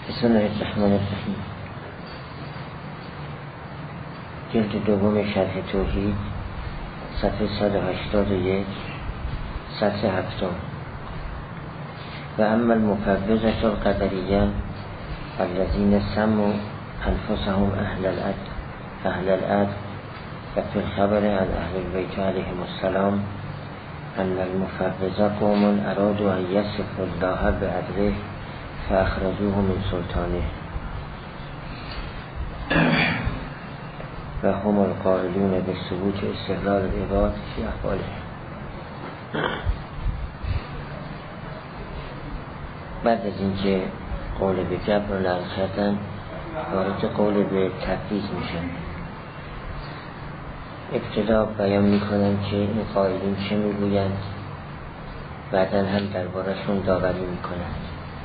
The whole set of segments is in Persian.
بسم الله الرحمن الرحیم. جلد دوم شرح توحید، صفحه 181، سطر 7. و اما المفوضة القدریه الذین سموا انفسهم اهل العدل و فی الخبر عن اهل البیت علیهم السلام ان المفوضة قوم ارادوا ان یصفوا الله بعدله فاخرجوه من سلطانه و هم القائلون بثبوت استقلال العباد فی افعالهم. بعد از اینکه قول به جبر رو نقل کردن، وارد قول به تفویض میشن. ابتدا بیان میکنن که این قائلین چه میگویند، بعدا هم دربارشون داوری میکنند.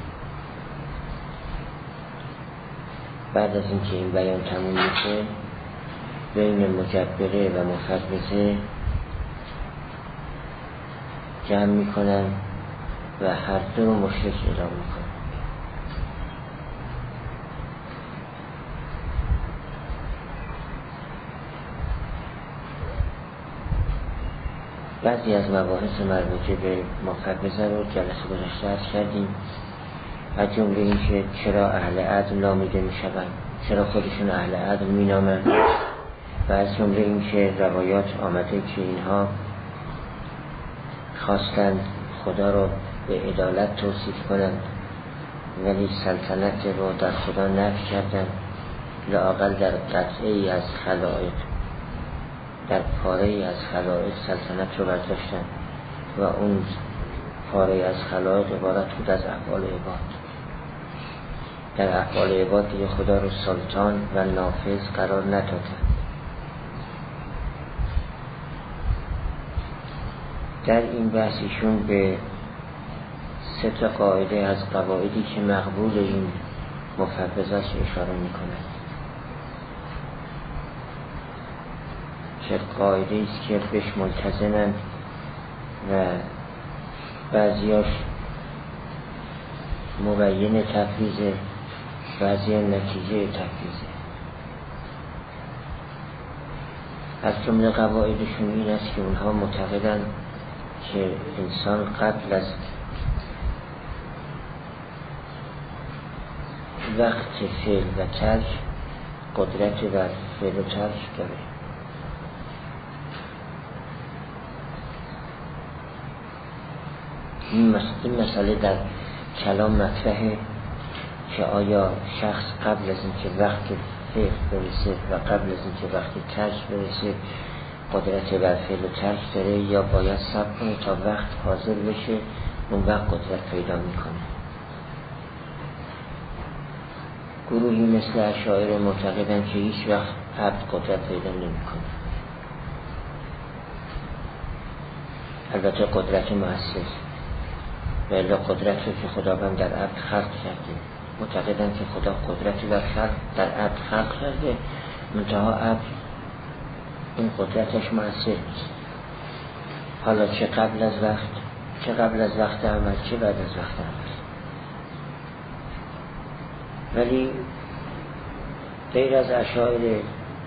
بعد از اینکه این بیان تموم میشه، بین مجبره و مفوضه جمع میکنن و هر دو رو مشرک اعلام میکنن. بعضی از مباحث مربوطه به مفوضه رو جلسه گذشته عرض کردیم، از جمله این که چرا اهل عدل نامیده میشوند، چرا خودشون اهل عدل مینامند، و از جمله این که روایات آمده که اینها خواستند خدا رو به عدالت توصیف کنند ولی سلطنت رو در خدا نفی کردند، لااقل در قطعه‌ای از خلائق، در پاره‌ای از خلائق سلطنت رو برداشتند و اون پاره از خلائق عبارت بود از افعال عباد. در افعال عباد دیگه خدا رو سلطان و نافذ قرار ندادند. در این بحثشون به 3 قاعده از قواعدی که مقبول این مفوضه است اشاره میکنند که قاعده است که بهش ملتزمند و بعضیاش مبین تفویضه، بعضی نتیجه تفویضه. از جمله قواعدشون این است که اونها معتقدند که انسان قبل از وقت فعل و ترک قدرت بر فعل و ترک داره. این مسئله در کلام مطرحه که آیا شخص قبل از اینکه وقت فعل برسه و قبل از اینکه وقت ترک برسه قدرت بر فعل و ترک داره، یا باید صبر کنه تا وقت حاضر بشه اون وقت قدرت پیدا میکنه. گروهی مثل اشاعره معتقدن که هیچ وقت عبد قدرت پیدا نمیکنه، البته قدرت مؤثر، ولی قدرت رو که خداوند در عبد خلق کرده. معتقدن که خدا قدرتی در عبد خلق کرده، منتها عبد این قدرتش مؤثر نیست. حالا چه قبل از وقت عمل، چه بعد از وقت عمل. ولی غیر از اشاعره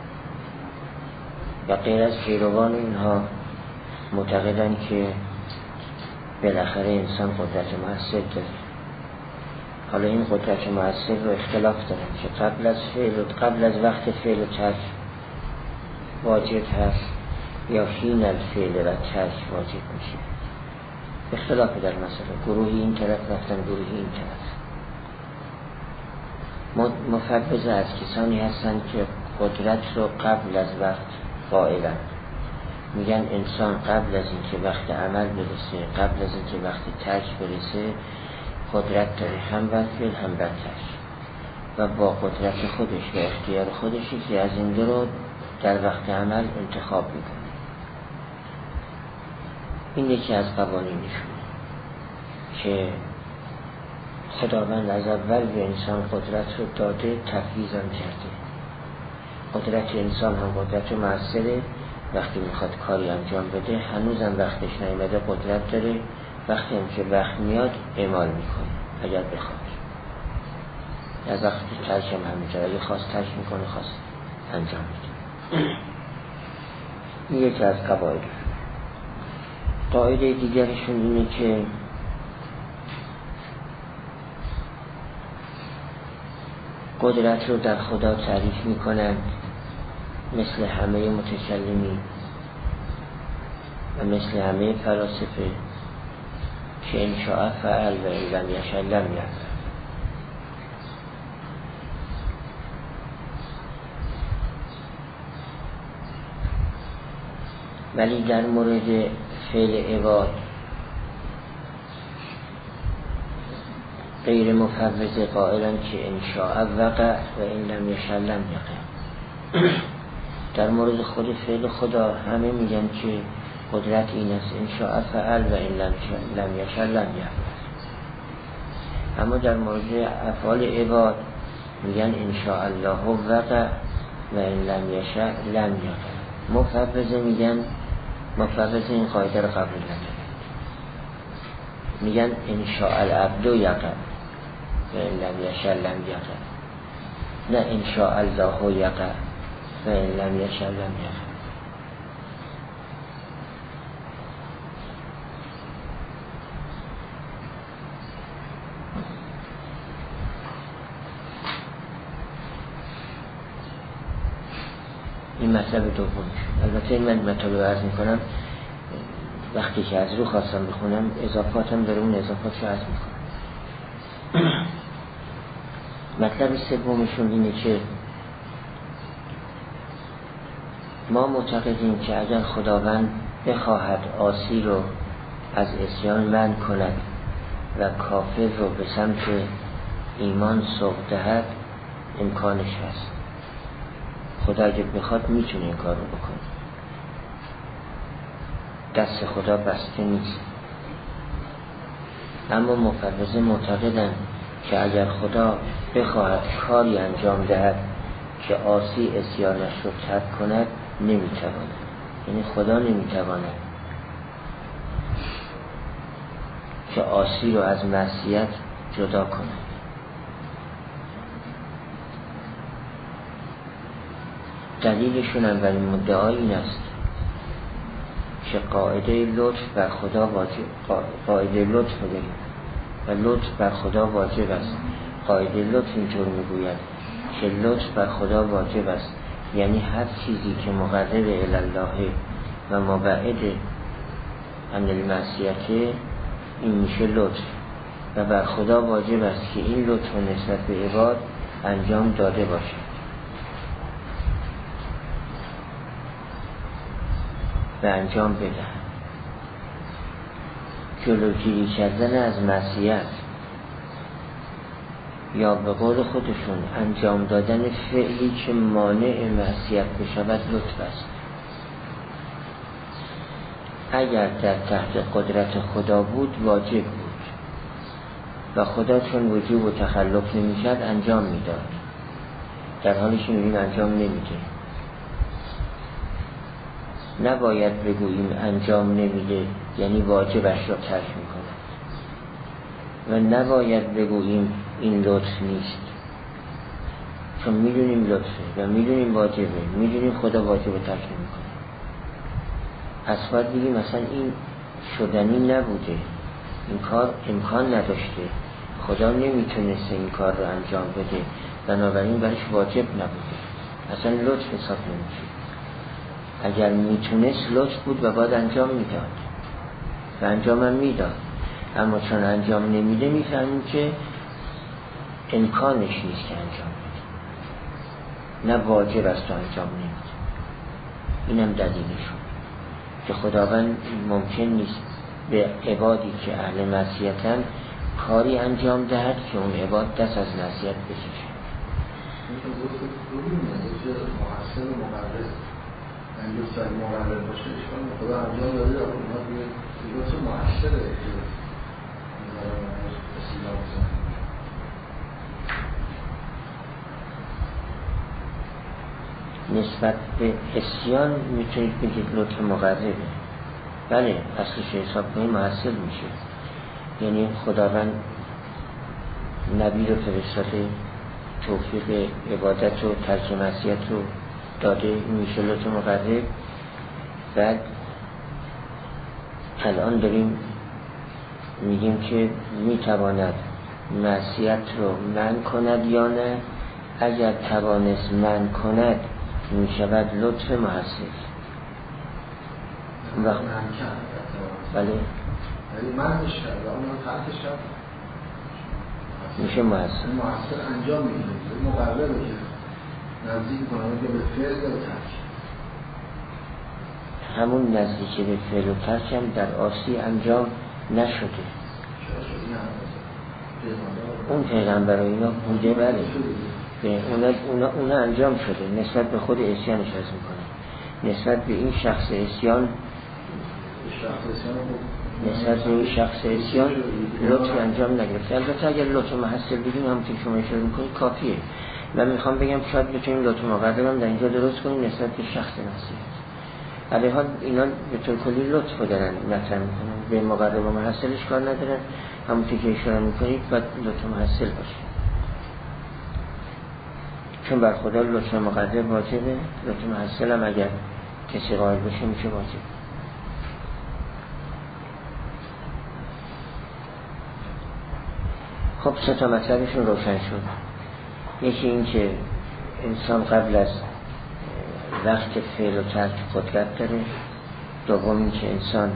و غیر از پیروان اینها معتقدن که بالاخره انسان قدرت مؤثر داره. حالا این قدرت مؤثر رو اختلاف دارن که قبل از وقت فعل و ترک واجب هست یا حین الفعل و ترک واجب میشه. اختلاف در مسئله، گروهی این طرف رفتن، گروهی این طرف. مفوضه از کسانی هستند که قدرت رو قبل از وقت قائلند. میگن انسان قبل از اینکه وقت عمل برسه، قبل از اینکه وقت ترک برسه قدرت داره، هم بر فعل هم بر ترک، و با قدرت خودش و اختیار خودشی که از این دو رو در وقت عمل انتخاب میکنه. این یکی از قوانینشونه که خداوند از اول به انسان قدرت رو داده، تفویض هم کرده. قدرت انسان هم قدرت مؤثره، وقتی میخواد کاری انجام بده هنوزم وقتش نیامده قدرت داره، وقتی هم که وقت میاد اعمال میکنه اگر بخواد. از وقتی ترک هم همینجا، اگه خواست ترک میکنه، خواست انجام میده. این یکی از قواعد. قاعده دیگرشون اینه که قدرت رو در خدا تعریف میکنند مثل همه متکلمین و مثل همه فلاسفه که ان شاء فعل و ان لم یشاء لم یفعل. ولی در مورد فعل عباد غیر مفوض قائلن که ان شاء وقع و ان لم یشاء لم یقع. در مورد خود فعل خدا همه میگن که قدرت این است ان شاء فعل و ان لم یشاء لم یفعل. اما در مورد افعال عباد میگن ان شاء الله وقع و ان لم یشاء لم یقع. مفوضه میگن، مفوضه این قاعده رو قبول ندارن، میگن ان شاء العبد یقع و ان لم یشاء لم یقع، نه ان شاء الله یقع و ان لم یشاء لم یقع. این مطلب دوم. البته من مطلب عرض میکنم وقتی که از رو خواستم بخونم اضافاتم در اون اضافات رو عرض میکنم. مطلب سومشون اینه که ما معتقدیم که اگر خداوند بخواهد عاصی رو از عصیان منع کند و کافر رو به سمت ایمان سوق دهد امکانش هست. خدا اگه بخواد میتونه این کار رو بکنه، دست خدا بسته نیست. اما مفوضه معتقدن که اگر خدا بخواهد کاری انجام دهد که عاصی عصیانش رو ترک کند نمیتواند، یعنی خدا نمیتواند که عاصی رو از معصیت جدا کند. دلیلشون اولین مدعا این است که قاعده لطف بر خدا واجب، قاعده لطف داریم و لطف بر خدا واجب است. قاعده لطف اینطور میگوید که لطف بر خدا واجب است، یعنی هر چیزی که مقرب الی الله و مبعد عن المعصیه این میشه لطف و بر خدا واجب است که این لطف نسبت به عباد انجام داده باشد و انجام بدهد. جلوگیری کردن از معصیت یا به قول خودشون انجام دادن فعلی که مانع معصیت بشود لطف است. اگر در تحت قدرت خدا بود واجب بود و خدا چون وجوب و تخلف نمی‌کرد انجام میداد، در حالی که می‌بینیم انجام نمیده. نباید بگوییم انجام نمیده یعنی واجبش را ترک میکنه و نباید بگوییم این لطف نیست، چون میدونیم لطفه و میدونیم واجبه، میدونیم خدا واجب ترک نمیکنه. پس باید بگیم مثلا این شدنی نبوده، این کار امکان نداشته، خدا نمیتونسته این کار رو انجام بده، بنابراین برش واجب نبوده، اصلا لطف حساب نمیشه. اگر میتونست لطف بود و باید انجام میداد و انجام هم میداد، اما چون انجام نمیده میفهمیم که امکانش نیست که انجام بده، نه واجب است و انجام نمیده. اینم دلیلشون که خداوند ممکن نیست به عبادی که اهل معصیتن کاری انجام دهد که اون عباد دست از معصیت بکشه. انجام سری مقرر باشه اشکال خدا انجام داده یا اونا روی سیگاس معشره که اسیلا بزن. نسبت به اسیان میتونید بگید لطف مقرره، بله اصلش حساب کنید محصل میشه، یعنی خداوند نبی رو فرستاده توفیق عبادت و ترک معصیت رو داده میشه لطف مقرب. بعد الان داریم میگیم که میتواند معصیت رو منع کند یا نه. اگر توانست منع کند میشود لطف محسن. وقت بله منعش کرد و اون ترکش کرد میشه محسن انجام میده مقربه که نزدیک کنه که به فعل یا به ترک. همون نزدیکی به فعل و ترک هم در آسی انجام نشده. اون پیغمبر و اینا بوده بله اونا انجام شده. نسبت به خود عصیانش عرض میکنه. نسبت به این شخص عصیان لطف انجام نگرفته. البته اگر لطف محصل بگیم هم که شما اشاره میکنید کافیه. من میخوام بگم شاید بتونیم لطف مقدم در اینجا درست کنیم نسبت به شخص نصیحت. علیه حال اینا به طور کلی لطف دارن مطرح میکنن، به مقرب و محصلش کار ندارن. همونطور که اشاره میکنید باید لطف محصل باشه، چون بر خدا لطف مقرب واجبه. لطف محصل هم اگر کسی قائل بشه میشه واجب. خب 3 مطلبشون روشن شد. یکی این که انسان قبل از وقت فعل و ترک قدرت داره. دوم این که انسان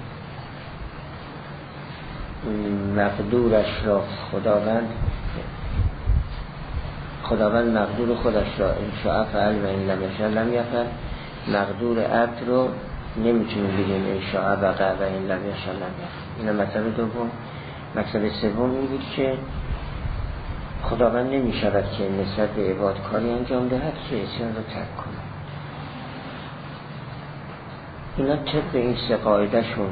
مقدورش را خداوند مقدور خودش را ان شاء فعل و ان لم یشاء لم یفعل. مقدور عبد رو نمیتونیم بگیم ان شاء وقع و ان لم یشاء لم یفعل. اینا مطلب دوم. مطلب سوم این بود که خداوند نمیشود که نسبت به عباد کاری انجام دهد که عصیان رو ترک کنه. اینا طبق این 3 قاعده شون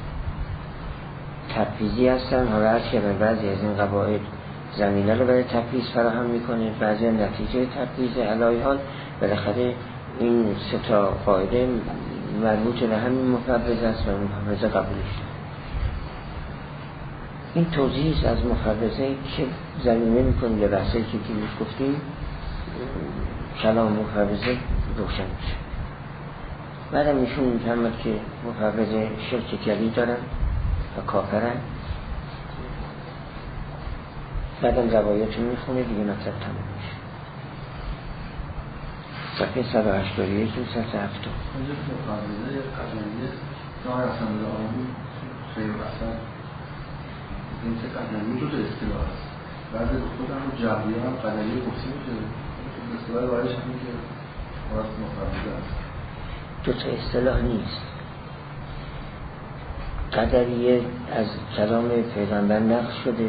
تفویضی هستن. حالا هرچی به بعضی از این قواعد زمینه رو برای تفویض فراهم میکنه، بعضی نتیجه تفویض. علاوه حال بالاخره این 3 قاعده مربوط به همین مفوض است و مفوض قبولش داره. این توضیح از مفوضه که زمینه میکنه به بحثی که دیروز گفتیم. کلام مفوضه روشن میشه. بعدم ایشون میفهمد که مفوضه شرک کبیر دارن و کافرن. بعدم روایتون میخونه دیگه مطلب تمام میشه. صفحه 181 و 170. اینجا مفوضه قدریه دار اصلا دارمون خیر بسر این که قدریه 2 اصطلاح هست. بعضی خودم رو جبریه هم قدریه گفته میشه. اصطلاح بایش همین که راست مفوضه هست. 2 اصطلاح نیست. قدریه از کلام پیغمبر نقل شده،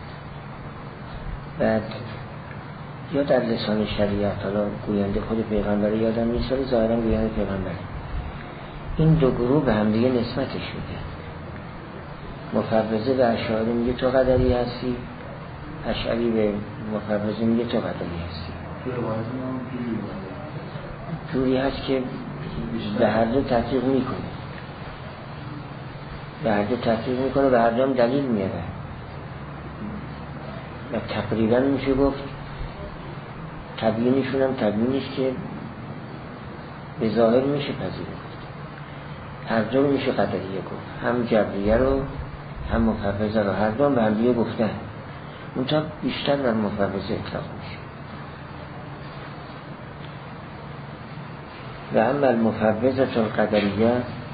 بعد یا در لسان شریعت، حالا گوینده خود پیغمبر یادم نیست ولی ظاهرا گوینده پیغمبر. این 2 گروه به هم دیگه نسبتش میده. مفوضه به اشاعره میگه تو قدری هستی، اشعری به مفوضه میگه تو قدری هستی. جوری هست که به هر دو تطبیق میکنه، به هر دو هم دلیل میاره و تقریبا میشه گفت تبیینشون هم تبیینیست که به ظاهر میشه پذیرفت. هر دو رو میشه قدریه گفت، هم جبریه رو هم مفوضه رو، هر دو هم به هم دیگه گفتن. منتها بیشتر بر مفوضه اطلاق میشه. و اما المفوضه القدریه،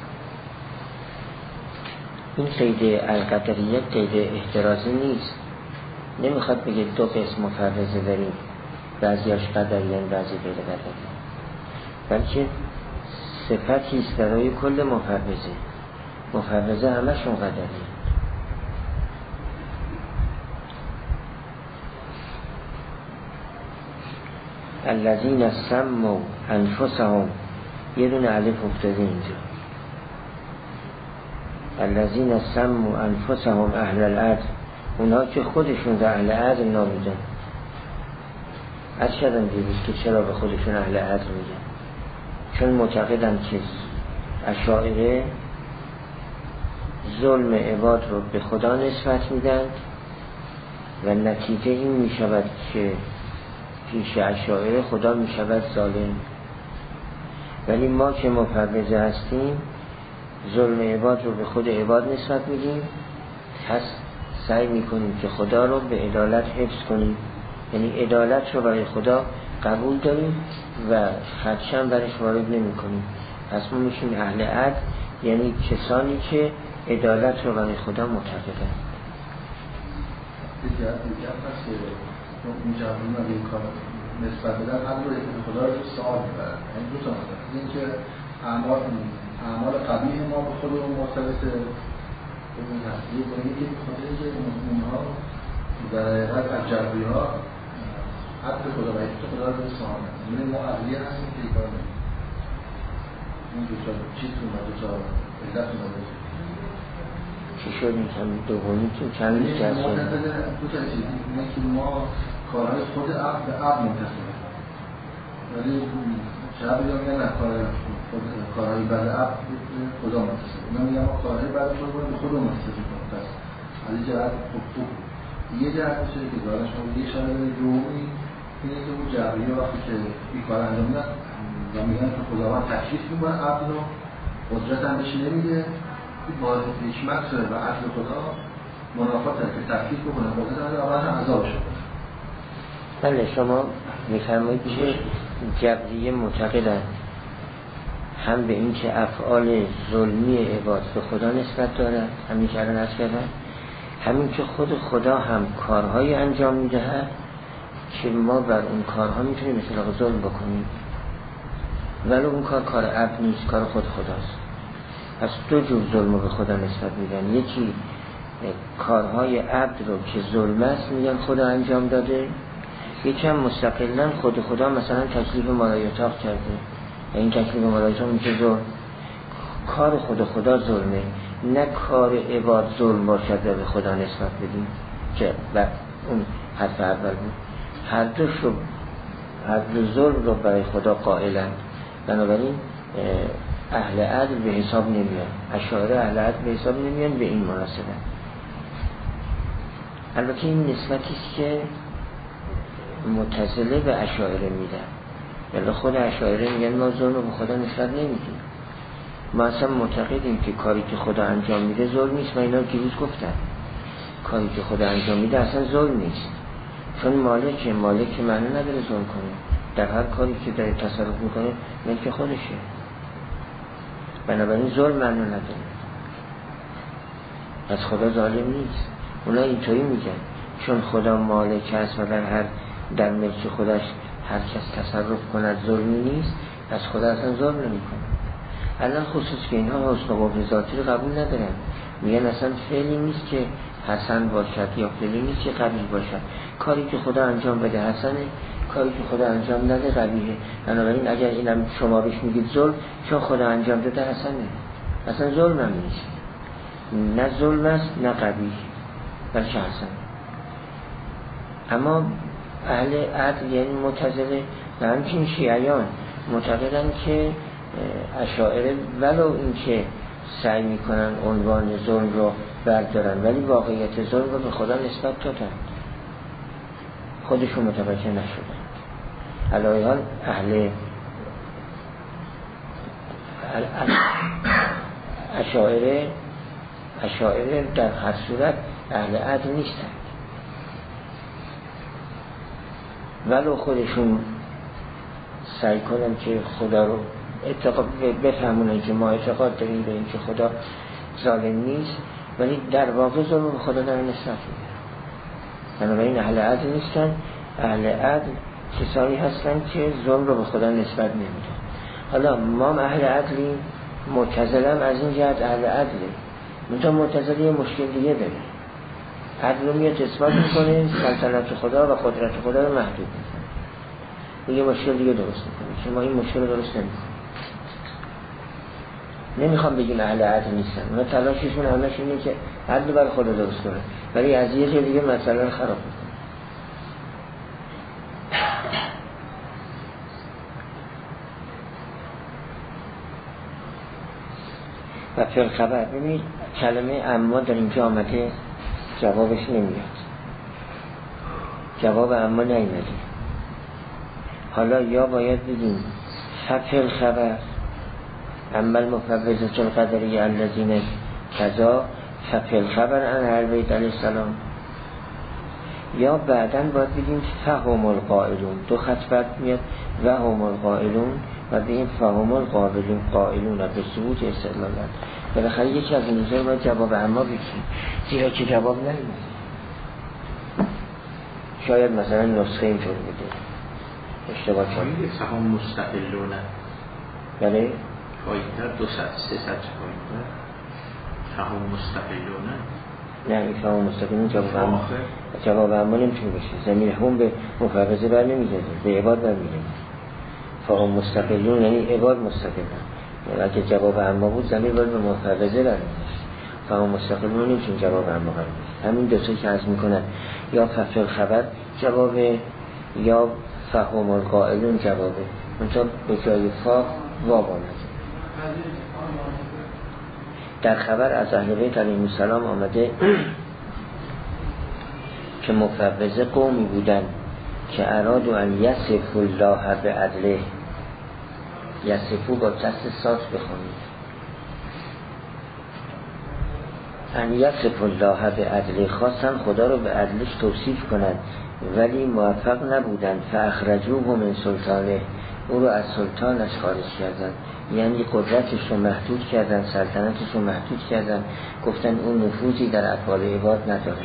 این قید القدریه قید احترازی نیست. نمیخواد بگه 2 قسم مفوضه داریم، بعضیاش قدریه بعضی غیر قدریه، بلکه صفتی است برای کل مفوضه همشون قدریه. الذین سموا انفسهم، یه دونه الف افتاده اینجا. الذین سموا انفسهم اهل العدل، اونها که خودشون در اهل عدل نامیدن. از شدن دیروز که چرا به خودشون اهل عدل میگن؟ چون معتقدن که اشاعره ظلم عباد رو به خدا نسبت میدن و نتیجه این میشود که پیش اشاعره خدا می شود ظالم، ولی ما که مفوضه هستیم ظلم عباد رو به خود عباد نسبت میدیم، پس سعی میکنیم که خدا رو به عدالت حفظ کنیم، یعنی عدالت رو برای خدا قبول داریم و خدشم برش وارد نمی کنیم. پس ما میشیم اهل عدل، یعنی کسانی که عدالت رو برای خدا معتقدن. دیگر پس این جوانی رو این کار نسبت بدن عدل رو خدا رو سوال میبرن. این دو تا مطلب، این که اعمال قبیح ما به خودمون مرتبطه اون هستی و اینی که بخاطر که اونها در حقیقت از جبریها عدل خدا و حکمت خدا رو سوال میبرن. یعنی ما عدلیه هستیم که این کار نمید. این دو تا چیز اومده، دو تا علت اومده. چی شد این کمی دومی که چند نیست که ما دو تا چیز اینه که ما کارهای خود عبد منتصبه، ولی جبری ها میگن کارهای بعد عبد خدا منتصبه. اونا میگن ما کارهای بعد خود به خود منتصبه کنیم. پس از این جهت خوب یه جهت میشه که دارن شما یه شبه دومی اینه که اون جبری ها وقتی که این کار انجام میدن و میگن که خداوند تکلیف میکنه عبد رو، قدرت هم بهش نمیده، با حکمت و عدل خدا منافات که تکلیف بکنه قدرت هم اول هم عذابش کنه. بله، شما میفرمایید که جبریه معتقدن هم به این که افعال ظلمی عباد به خدا نسبت دارد، همین که الان عرض کردن، همین که خود خدا هم کارهای انجام میدهد که ما بر اون کارها میتونیم مثلا ظلم بکنیم، ولی اون کار عبد نیست، کار خود خداست. پس دو جور ظلم رو به خدا نسبت میدن. یکی کارهای عبد رو که ظلم است میگن خدا انجام داده، یکی هم مستقلاً خود خدا مثلا تکلیف مالایاتاق کرده و این تکلیف مالایاتاق میشه ظلم. کار خود خدا ظلمه، نه کار عباد ظلم باشد و به خدا نسبت بدیم که اون حرف اول بود. هر دو ظلم رو برای خدا قائلند. بنابراین اهل عدل به حساب نمیان، اشاعره اهل عدل به حساب نمیان به این مناسبه. البته این نسبتی است که معتزله به اشاعره میدن، یعنی خود اشاعره میگن ما ظلم رو به خدا نسبت نمیدیم، ما اصلا معتقدیم که کاری که خدا انجام میده ظلم نیست. و اینا دیروز گفتن کاری که خدا انجام میده اصلا ظلم نیست، چون مالک معنی نداره ظلم کنه، در هر کاری که داره تصرف میکنه ملک خودشه، بنابراین ظلم معنی نداره. پس خدا ظالم نیست. اونا اینطوری میگن چون خدا مالک است و در ملک خودش هر کس تصرف کند ظلمی نیست، پس خدا اصلا ظلم نمیکنه. الان خصوص که اینها حسن و قبح ذاتی رو قبول ندارن، میگن اصلا فعلی نیست که حسن باشد یا فعلی نیست که قبیح باشد، کاری که خدا انجام بده حسنه، کاری که خدا انجام نده قبیحه. بنابراین اگر اینم شما بهش میگید ظلم، چون خدا انجام داده حسنه، اصلا ظلم هم نیست، نه ظلم است نه قبیح، بلکه حسن. اما اهل عدل یعنی معتزله و همچنین شیعیان معتقدن که اشاعره ولو این که سعی میکنن عنوان ظلم رو بردارن ولی واقعیت ظلم رو به خدا نسبت دادن، خودشون متوجه نشدن. علاوه حال اشاعره در هر صورت اهل عدل نیستن، ولو خودشون سعی کنن که خدا رو بفهمونن که ما اعتقاد داریم به این که خدا ظالم نیست، ولی در واقع ظلم به خدا دارن نسبت میدن. بنابراین اهل عدل نیستن. اهل عدل کسانی هستن که ظلم رو به خدا نسبت نمیدن. حالا ما اهل عدلیم، معتزله هم از این جهت اهل عدله، منتها معتزله یه مشکل دیگه داره، عدل رو میاد اثبات میکنه، سلطنت خدا و قدرت خدا رو محدود میکنه، یه مشکل دیگه درست میکنه که ما این مشکل رو درست نمیکنه. نمیخوام بگیم اهل عدل نیستن، اونا تلاششون همش اینه که عدل بر خدا درست کنه، ولی از یه جای دیگه مثلا خراب میکنه. و فی الخبر ببینید کلمه اما در اینجا آمده، جوابش نمیاد، جواب اما نیامده. حالا یا باید بگیم ففل خبر عمل مفوضة القدری الذین کذا ففل خبر عن اهل بیت علیه السلام، یا بعداً باید بگیم فهم القائلون، دو خط بعد میاد و هم القائلون و بگیم فهم القائلون قائلون به ثبوت استدلالن. بالاخره یکی از این روزا رو باید جواب اما بگیم، زیرا که جواب نمیده. شاید مثلا نسخه اینطور بوده اشتباه کنید فهم مستقلونه، بله پایین‌تر 2 سطر 3 سطر پایین‌تر فهم مستقلونه. نه این فهم مستقلون جواب اما نمیتونه بشه، زمین هم به مفوضه بر نمیگرده، به عباد بر میگرده. فهم مستقلون یعنی عباد مستقلن، اگه جواب اما بود زمین باید به مفوضه بر میگرده. فهم مستقلون نمیتونه جواب اما بر میگرده. همین دو سه که عرض میکنن یا ففل خبر جوابه یا فهم القائلون جوابه، منطقه به جای فا واو آمده. در خبر از اهل بیت علیهم السلام آمده که مفوضه قومی بودن که ارادوا ان یصفوا الله بعدله، یصفوا با کسر صاد بخونید، ان یصفوا الله بعدله، خواستن خدا رو به عدلش توصیف کنند ولی موفق نبودند. فاخرجوه من سلطانه، او رو از سلطانش خارج کردند، یعنی قدرتش رو محدود کردن، سلطنتش رو محدود کردن، گفتن اون نفوذی در افعال عباد ندارد.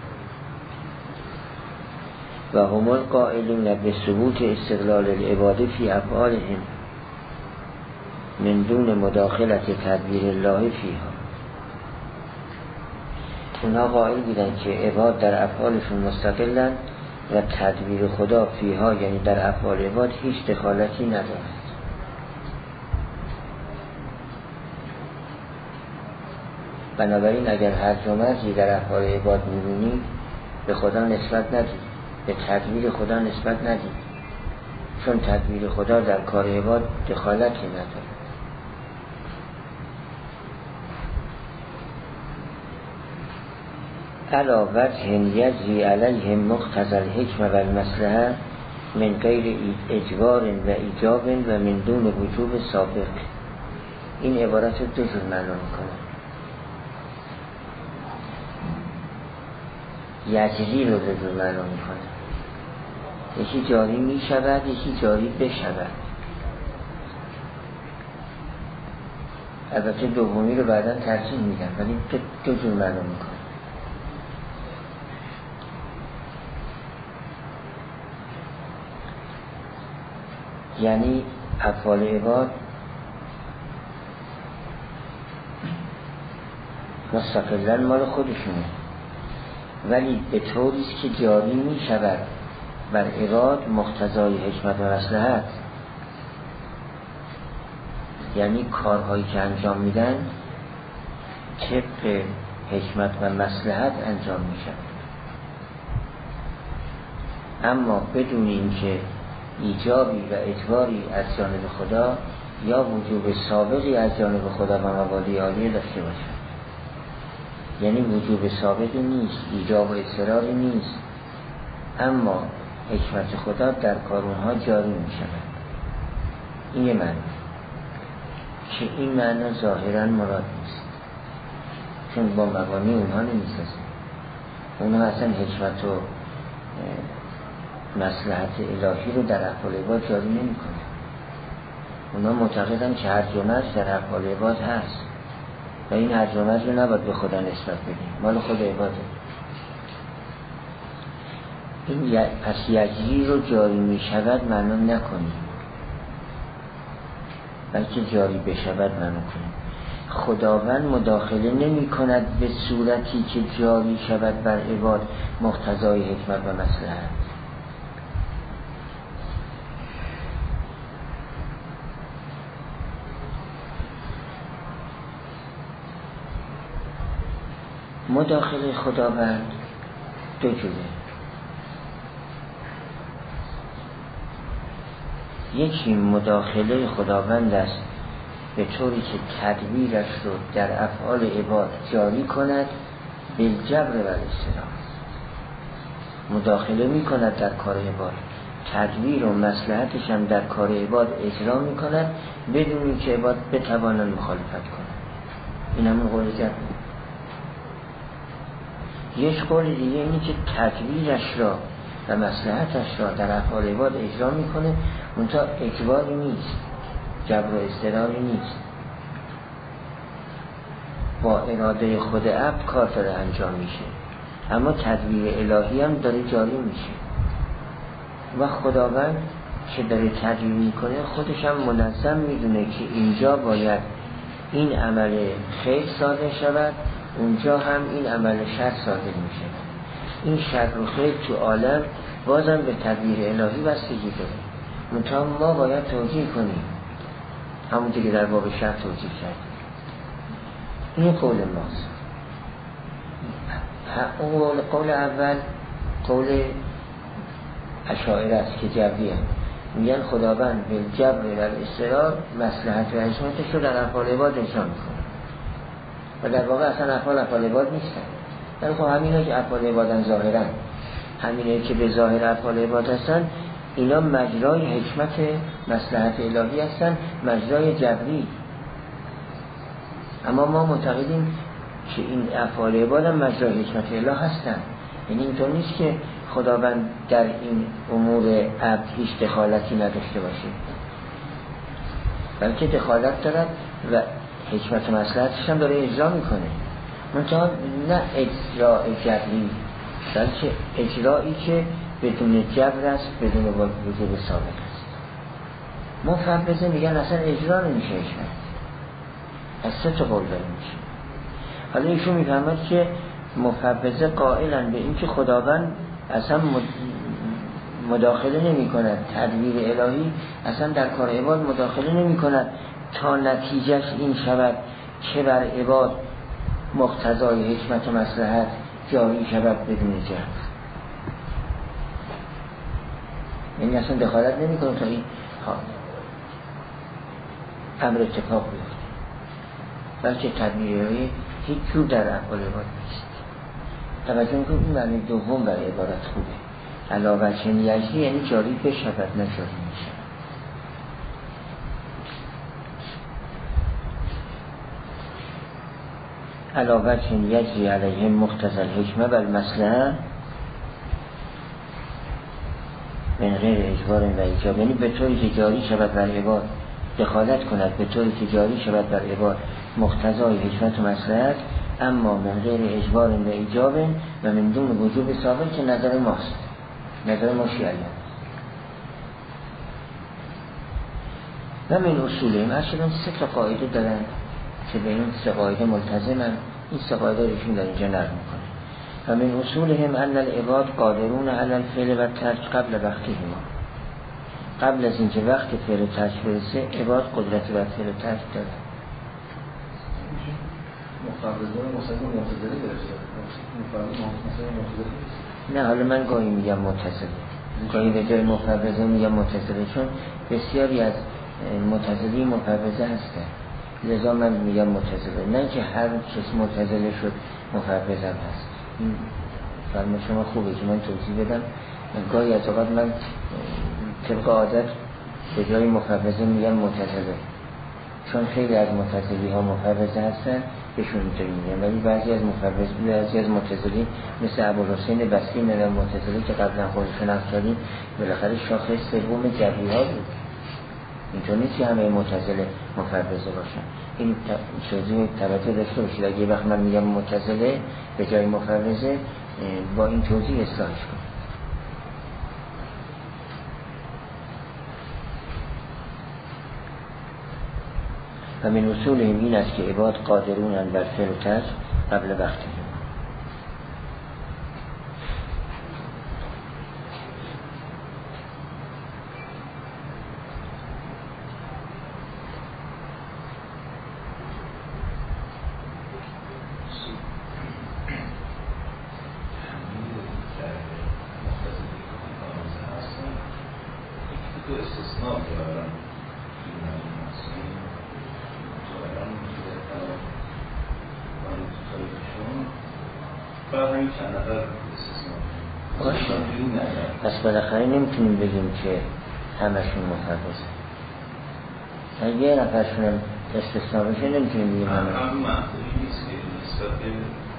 و هم القائلون به ثبوت استقلال العباد فی افعالهم من دون مداخلت تدبیر الله فیها. اونا قائل بودن که عباد در افعالشون مستقلن و تدبیر خدا فیها یعنی در افعال عباد هیچ دخالتی ندارد. بنابراین اگر هر جمعی در افعال عباد می‌بینید به خدا نسبت ندید، به تدبیر خدا نسبت ندید، چون تدبیر خدا در کار عباد دخالتی ندارد. علا وجه یجری علیهم مقتضی الحکمة و المصلحة من غیر اجبار و ایجاب و من دون وجوب سابق. این عبارت رو دو جور معنا میکنه. یجری رو دو جور معنا میکنه، یکی جاری میشود یکی جاری بشود. البته دومی رو بعدا ترجیح میدم ولی دو جور معنا میکنه. یعنی افعال عباد مستقلاً مال خودشونه ولی به طوریست که جاری می شود بر عباد مقتضای حکمت و مصلحت، یعنی کارهایی که انجام میدن طبق حکمت و مصلحت انجام می شود، اما بدون اینکه ایجابی و اجباری از جانب خدا یا وجوب سابقی از جانب خدا و موالی عالیه داشته باشد. یعنی وجوب سابقی نیست، ایجاب و اصراری نیست، اما حکمت خدا در کارونها جاری می شود. این یه معنی که این معنی ظاهرا مراد نیست، چون با مبانی اونها نمیسازه. اونها اصلا حکمت و مصلحت الهی رو در افعال عباد جاری نمی کنه. اونا معتقدن که هر جمعه در افعال عباد هست و این هر جمعه رو نباید به خدا نسبت بدیم، مال خود عباده. این پس یجری رو جاری می شود معنا نکنیم، بلکه جاری بشود معنا کنیم. خداوند مداخله نمی کند به صورتی که جاری شود بر عباد مقتضای حکمت و مصلحت. مداخله خداوند دو جوره. یکی مداخله خداوند است به طوری که تدبیرش رو در افعال عباد جاری کند بالجبر و الاستراح. مداخله می کند در کار عباد تدبیر و مصلحتش هم در کار عباد اجرا میکنن بدون اینکه عباد بتوانن مخالفت کنن. این همون قول جبر. یک قول دیگه اینی که تدبیرش را و مصلحتش را در افعال عباد اجرا میکنه، منتها اجباری نیست، جبر و اضطراری نیست، با اراده خود عبد کار داره انجام میشه، اما تدبیر الهی هم داره جاری میشه و خداوند که داره تدبیر میکنه خودش هم منظم میدونه که اینجا باید این عمل خیر صادر شود، اونجا هم این عمل شر صادر میشه. این شر و خیر تو عالم بازم به تدبیر الهی بستگی داره، منتها ما باید توجیه کنیم همون که در باب شر توجیه کردیم. این قول ماست. قول اول قول اشاعره است که جبریه، میگن خداوند به جبر و الاضطرار مصلحت و حکمتش رو در افعال عباد اجرا میکنه و در واقع اصلا افعال عباد نیستن. در خب همینه که افعال عبادن ظاهرن، همینه که به ظاهر افعال عباد هستن، اینا مجرای حکمت مصلحت الهی هستن، مجرای جبری. اما ما معتقدیم که این افعال عباد هم مجرای حکمت الهی هستن. یعنی اینطور نیست که خداوند در این امور عبد هیچ دخالتی نداشته باشه، بلکه دخالت دارد و حکمت و مصلحتش هم داره اجرا میکنه، منتها نه اجرا جبری، بلکه اجرایی که بدون جبر است، بدون وجوب سابق است. مفوضه میگن اصلا اجرا نمیشه حکمت، از سه تا قول داره میشه. حالا ایشون میفهمد که مفوضه قائلن به این که خداوند اصلا مداخله نمی کند، تدبیر الهی اصلا در کار عباد مداخله نمی کند تا نتیجهش این شود که بر عباد مقتضای حکمت و مصلحت جاری شود بدون جبر. یعنی اصلا دخالت نمی کند تا این امر اتفاق بیفته، بلکه تدبیر الهی هیچ جور در افعال عباد نیست. توجه میکنم این معنی دوم برای عبارت خوبه. علاوه چنین یجری یعنی جاری بشود نه جاری میشه. علاوه چنین یجری علیه مقتضی الحکمه و المصلحه من غیر اجبار و ایجاب، یعنی به طوری که جاری شود بر عباد، دخالت کند به طوری که جاری شود بر عباد مقتضای حکمت و مصلحت، اما من غیر اجبار و ایجاب و من دون وجوب سابق که نظر ماست، نظر ما شیعیان. و من اصولیم اصلا سه تا قاعده دارن که به این سه قاعده ملتزمن. این سه قاعده ایشون در اینجا نقل میکنه. و من اصولهم ان العباد قادرون علی الفعل و ترک قبل وقتهما، قبل از اینکه وقت فعل ترک برسه عباد قدرت بر فعل ترک داره. نه حالا من گاهی میگم معتزله، گاهی به جای مفوضه میگم معتزله، چون بسیاری از معتزلی مفوضه هستن، لذا من میگم معتزله، نه که هر کس معتزله شد مفوضه هست. این فرما شما خوبه که من توضیح بدم. گاهی از اوقات من طبق عادت به جای مفوضه میگم معتزله، چون خیلی از معتزلی ها مفوضه هستن بهشون اینطوری میگن، ولی بعضی از معتزلی مثل ابوالحسین بصری من معتزلی که قبلا خودشون نقل کردیم بالاخره شاخص سوم جبری ها بود. اینطور نیست که همه معتزله مفوضه باشن. این توضیح توجه داشته باشید. اگه وقت من میگم معتزله به جای مفوضه با این توضیح اصلاحش کنم. و من اصولهم این است که عباد قادرونن بر فعل و ترک قبل وقتی. باشه. پس بالاخره نمیتونیم بگیم که همشون مفوضه. اگه یه نفرشون هم استثناء بشه نمیتونیم بگیم همه. هم منطقی نیست که نسبت به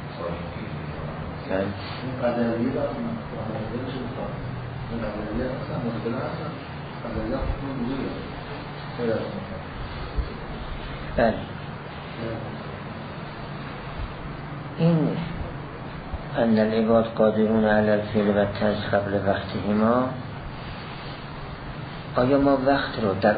این قدریه دارم قدریه چه بخواه این قدریه اصلا مشکل هستن قدریه حکم بزرگه خیلی از بله این ان العباد قادرون علی الفعل و الترک قبل وقتهما، آیا ما وقت رو در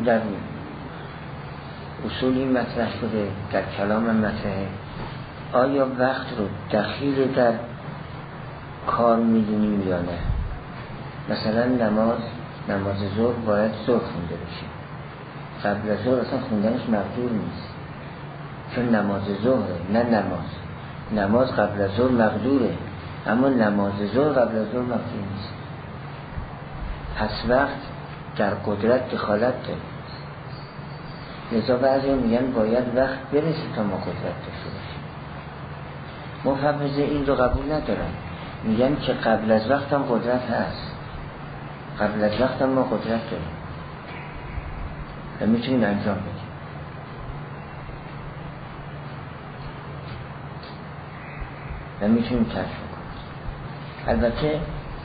اصول این مطرح شده، در کلام مطرحه، آیا وقت رو دخیل در کار میدونیم یا نه؟ مثلا نماز ظهر باید ظهر خونده بشه، قبل از ظهر اصلا خوندنش مقدور نیست، چون نماز ظهره نه نماز قبل از ظهر مقدوره، اما نماز ظهر قبل از ظهر مقدور نیست. پس وقت در قدرت دخالت داره، لذا بعضی میگن باید وقت برسه تا ما قدرت داشته باشیم. مفوضه این رو قبول ندارن، میگن که قبل از وقت هم قدرت هست، قبل از وقت هم ما قدرت داریم و میتونیم انجام بدیم. و میتونیم ترک کنیم. البته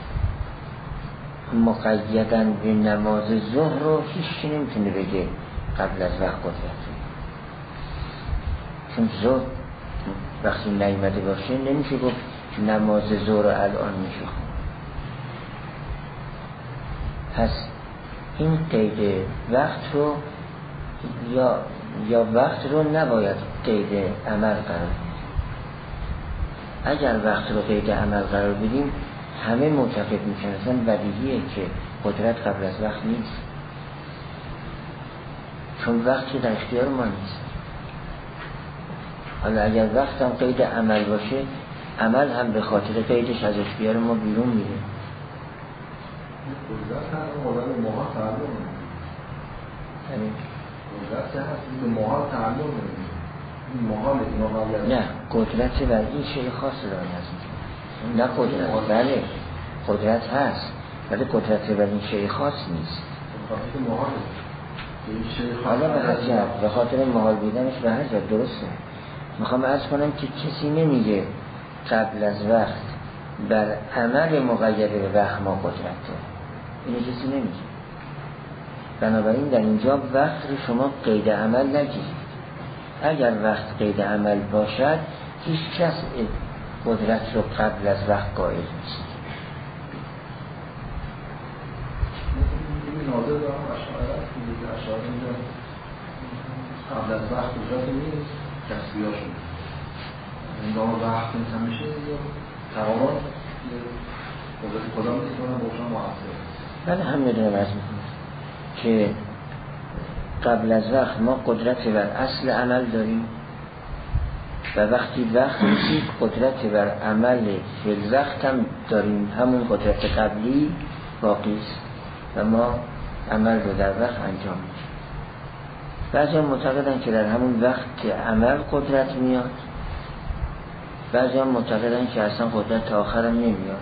مقیدن به نماز ظهر رو هیچ نمیتونه بگه قبل از وقت قدرت داریم، چون ظهر وقتی نیامده باشه نمیشه گفت نماز ظهر الان میشه. پس این قید وقت رو یا وقت رو نباید قید عمل قرار بدیم. اگر وقت رو قید عمل قرار بدیم همه معتقد میشن اصلا بدیهیه که قدرت قبل از وقت نیست، چون وقت در اختیار ما نیست. حالا اگر وقت هم قید عمل باشه، عمل هم به خاطر قیدش از اختیار ما بیرون میره. قدرت هم قدرت ماها تعلق نمید، قدرت هست به ماها تعلق نمید، این ماها نمید. نه، قدرت بر این شیء خاص داره نزمید، نه قدرت. بله قدرت هست ولی قدرت بر این شیء خاص نیست. حالا به خاطر محال بودنش به هر جا درسته. میخوام عرض کنم که کسی نمیگه قبل از وقت بر عمل مقید به وقت ما قدرت داره، اینو کسی نمیگه. بنابراین در اینجا وقت رو شما قید عمل نگیرید. اگر وقت قید عمل باشد هیچ کس قدرت رو قبل از وقت قائل نیست. این ناظر دارم اشعار اینجا قبل از وقت قدرت نیست، کسبی هاشون اندام وقت نیست همیشه یا تقامان قدرت کدام نیست کنم باشم محصول. بله هم میدونم از میکنم که قبل از وقت ما قدرت بر اصل عمل داریم و وقتی وقت رسید قدرت بر عمل فی الوقت هم داریم، همون قدرت قبلی باقی است و ما عمل رو در وقت انجام میدیم. بعضی هم معتقدن که در همون وقت عمل قدرت میاد، بعضی هم معتقدن که اصلا قدرت تا آخر هم نمیاد،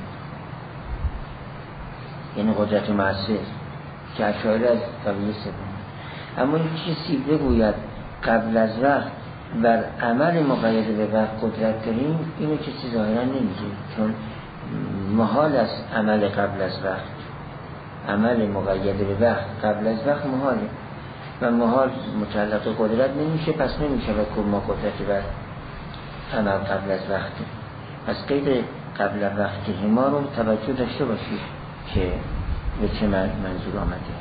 یعنی قدرت معصر که اشاعره از قبیل سوم. اما این کسی بگوید قبل از وقت بر عمل مقید به وقت قدرت داریم، اینو کسی ظاهرا نمیگه، چون محال است عمل قبل از وقت، عمل مقید به وقت قبل از وقت محاله و محال متعلق قدرت نمیشه، پس نمیشه و که ما قدرت بر عمل قبل از وقت. پس قید قبل از وقت ما رو توجه داشته باشید که به چه منظور آمده.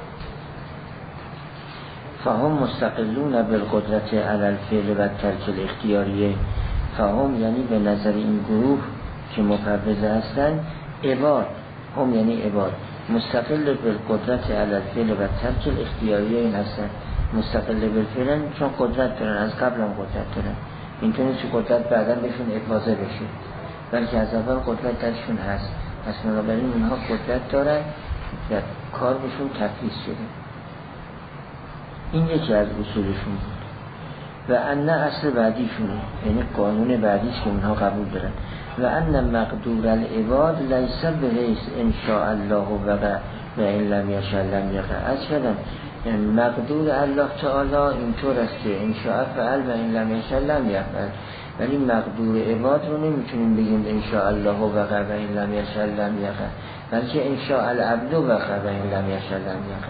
فهم مستقلون بالقدرت علی الفعل و ترک الاختیاریه. فهم یعنی به نظر این گروه که مفوضه هستن، عباد، هم یعنی عباد، مستقل بالقدرت علی الفعل و ترک الاختیاریه این هستن. مستقل بالفعل چون قدرت دارن، از قبل هم قدرت دارن، اینطوری که قدرت بعدا بهشون افاضه بشه، بلکه از اول قدرت درشون هست. پس بنابراین اونها قدرت دارن و کار بهشون تفویض شده. این یکی از اصولشون بود. و ان اصل بعدیشونه، یعنی قانون بعدیش که اونها قبول دارن. و ان مقدور العباد لیس بحیث ان شاء الله وقع و ان لم یشاء لم یقع. از کردم یعنی مقدور الله تعالی اینطور است که ان شاء فعل و ان لم یشاء لم یفعل، ولی مقدور عباد رو نمیتونیم بگیم ان شاء الله وقع و ان لم یشاء لم یقع، بلکه ان شاء العبد وقع و ان لم یشاء لم یقع.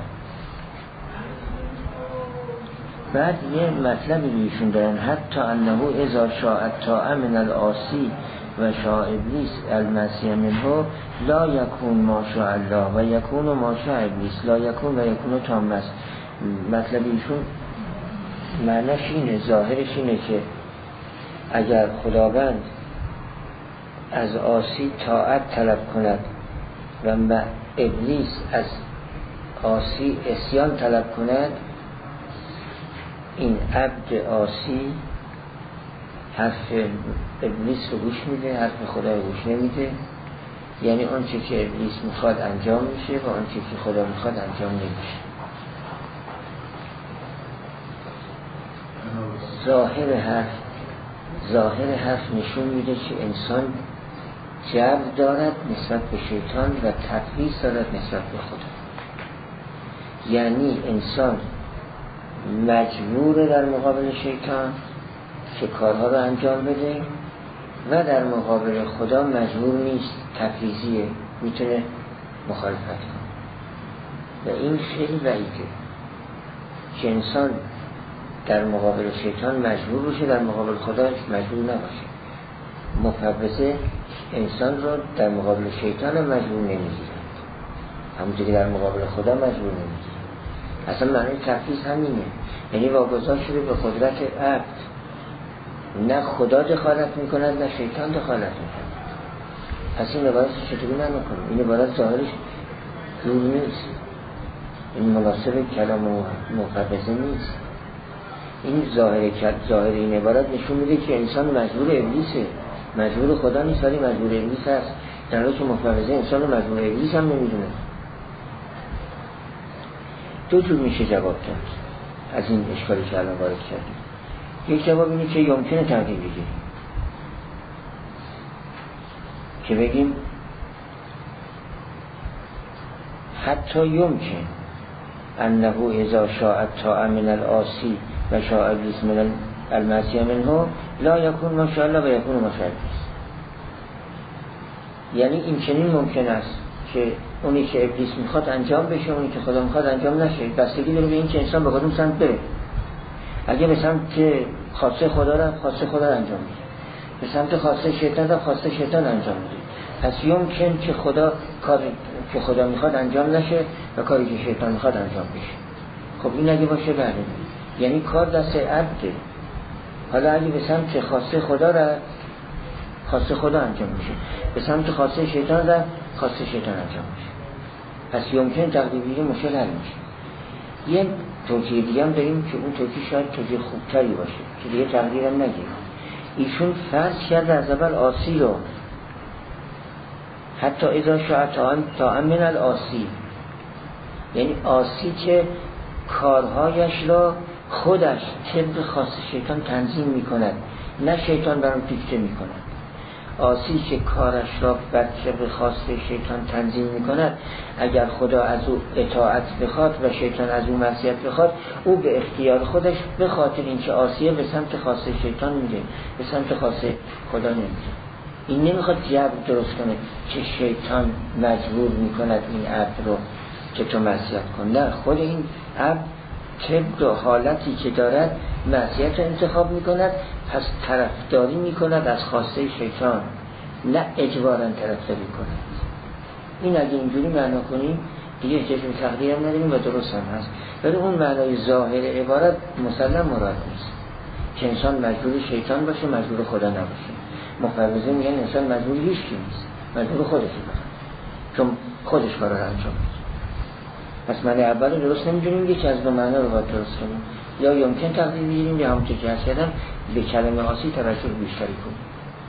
بعد یه مطلبی رویشون دارن، حتی انه اذا شاء الطاعه من العاصی و شاء ابلیس المعصیه منه لا یکون ما شاء الله و یکون ما شاء ابلیس لا یکون و یکون تام است. مطلب ایشون معنیش اینه، ظاهرش اینه که اگر خداوند از عاصی طاعت طلب کند و ابلیس از عاصی عصیان طلب کند، این عبد عاصی حرف ابلیس رو گوش میده، حرف خدا رو گوش نمیده، یعنی آنچه که ابلیس میخواد انجام میشه و آنچه که خدا میخواد انجام نمیشه. ظاهر حرف نشون میده که انسان جبر دارد نسبت به شیطان و تفویض دارد نسبت به خدا. یعنی انسان مجبور در مقابل شیطان که کارها رو انجام بده و در مقابل خدا مجبور نیست، تفویضیه، میتونه مخالفت کنه. و این خیلی بعیده که انسان در مقابل شیطان مجبور باشه، در مقابل خدا مجبور نباشه. مفوضه انسان رو در مقابل شیطان مجبور نمیگیرند، همونطور که در مقابل خدا مجبور نمیگیرند. اصلا معنی تفویض همینه، یعنی واگذار شده به قدرت عبد، نه خدا دخالت میکند نه شیطان دخالت میکند. پس این عبارت چطوری نمیکنه؟ این عبارت ظاهرش جور نیست، این مناسب کلام مفوضه نیست. این ظاهر این عبارت نشون میده که انسان مجبور ابلیسه، مجبور خدا نیست ولی مجبور ابلیس هست، در حالی که مفوضه انسان رو مجبور ابلیس هم نمیدونه. دو جور میشه جواب داد از این اشکالی که الان وارد کردیم. یک جواب اینه که یمکنه تقدیم بگیریم، که بگیم حتی یمکن انه اذا شاء الطاعه من العاصی و شاء ابلیس من المعصیه منه لا یکون ما شاء الله و یکون ما شاء ابلیس. یعنی این چنین ممکن است که اونی که ابلیس میخواد انجام بشه، اونی که خدا میخواد انجام نشه. بستگی داره به این که انسان به کدوم سمت بره. اگه به سمت خواسته خدا را خواسته خدا انجام میده، به سمت خواسته شیطان را خواسته شیطان انجام میده. پس یمکن که کاری که خدا میخواد انجام نشه و کاری که شیطان میخواد انجام بشه. خب این اگه باشه بله، یعنی کار دست عبده. حالا اگه به سمت خواسته خدا را خواسته خدا انجام میشه، به سمت خواسته شیطان را خواسته شیطان انجام میشه. پس یمکن تقدیری مشکل حل میشه. یه توجیه دیگه هم داریم که اون توجیه شاید توجیه خوبتری باشه که دیگه تقدیرم نگیم. ایشون فرض کرده از اول عاصی رو، حتی اذا شاء طاعه من العاصی، یعنی عاصی که کارهایش را خودش طبق خواست شیطان تنظیم میکند، نه شیطان برام دیکته میکند. عاصی که کارش را بر طبق خواست شیطان تنظیم میکند، اگر خدا از او اطاعت بخواد و شیطان از او معصیت بخواد، او به اختیار خودش به خاطر اینکه عاصیه به سمت خواست شیطان میره، به سمت خواست خدا نمیره. این نمیخواد جبر درست کنه که شیطان مجبور میکند این عبد رو که تو معصیت کن. نه، خود این عبد طبق حالتی که دارد معصیت رو انتخاب میکند، پس طرفداری میکند از خواسته شیطان، نه اجباراً طرفداری کند. این اگه اینجوری معنا کنیم دیگه احتیاج به تقدیر هم نداریم و درست هم هست. ولی اون معنای ظاهر عبارت مسلم مراد نیست که انسان مجبور شیطان باشه، مجبور خدا نباشه. مفوضه میگن انسان مجبور هیچ کی نیست، مجبور خودش باشه، چون خودش کارا رو انجام میده. پس معنی اول رو درست نمی‌دونیم که از دو معنا رو باید درست کنیم، یا یمکن تقدیر بگیریم یا همونطور که عرض کردم به کلمه عاصی توجه بیشتری کنیم.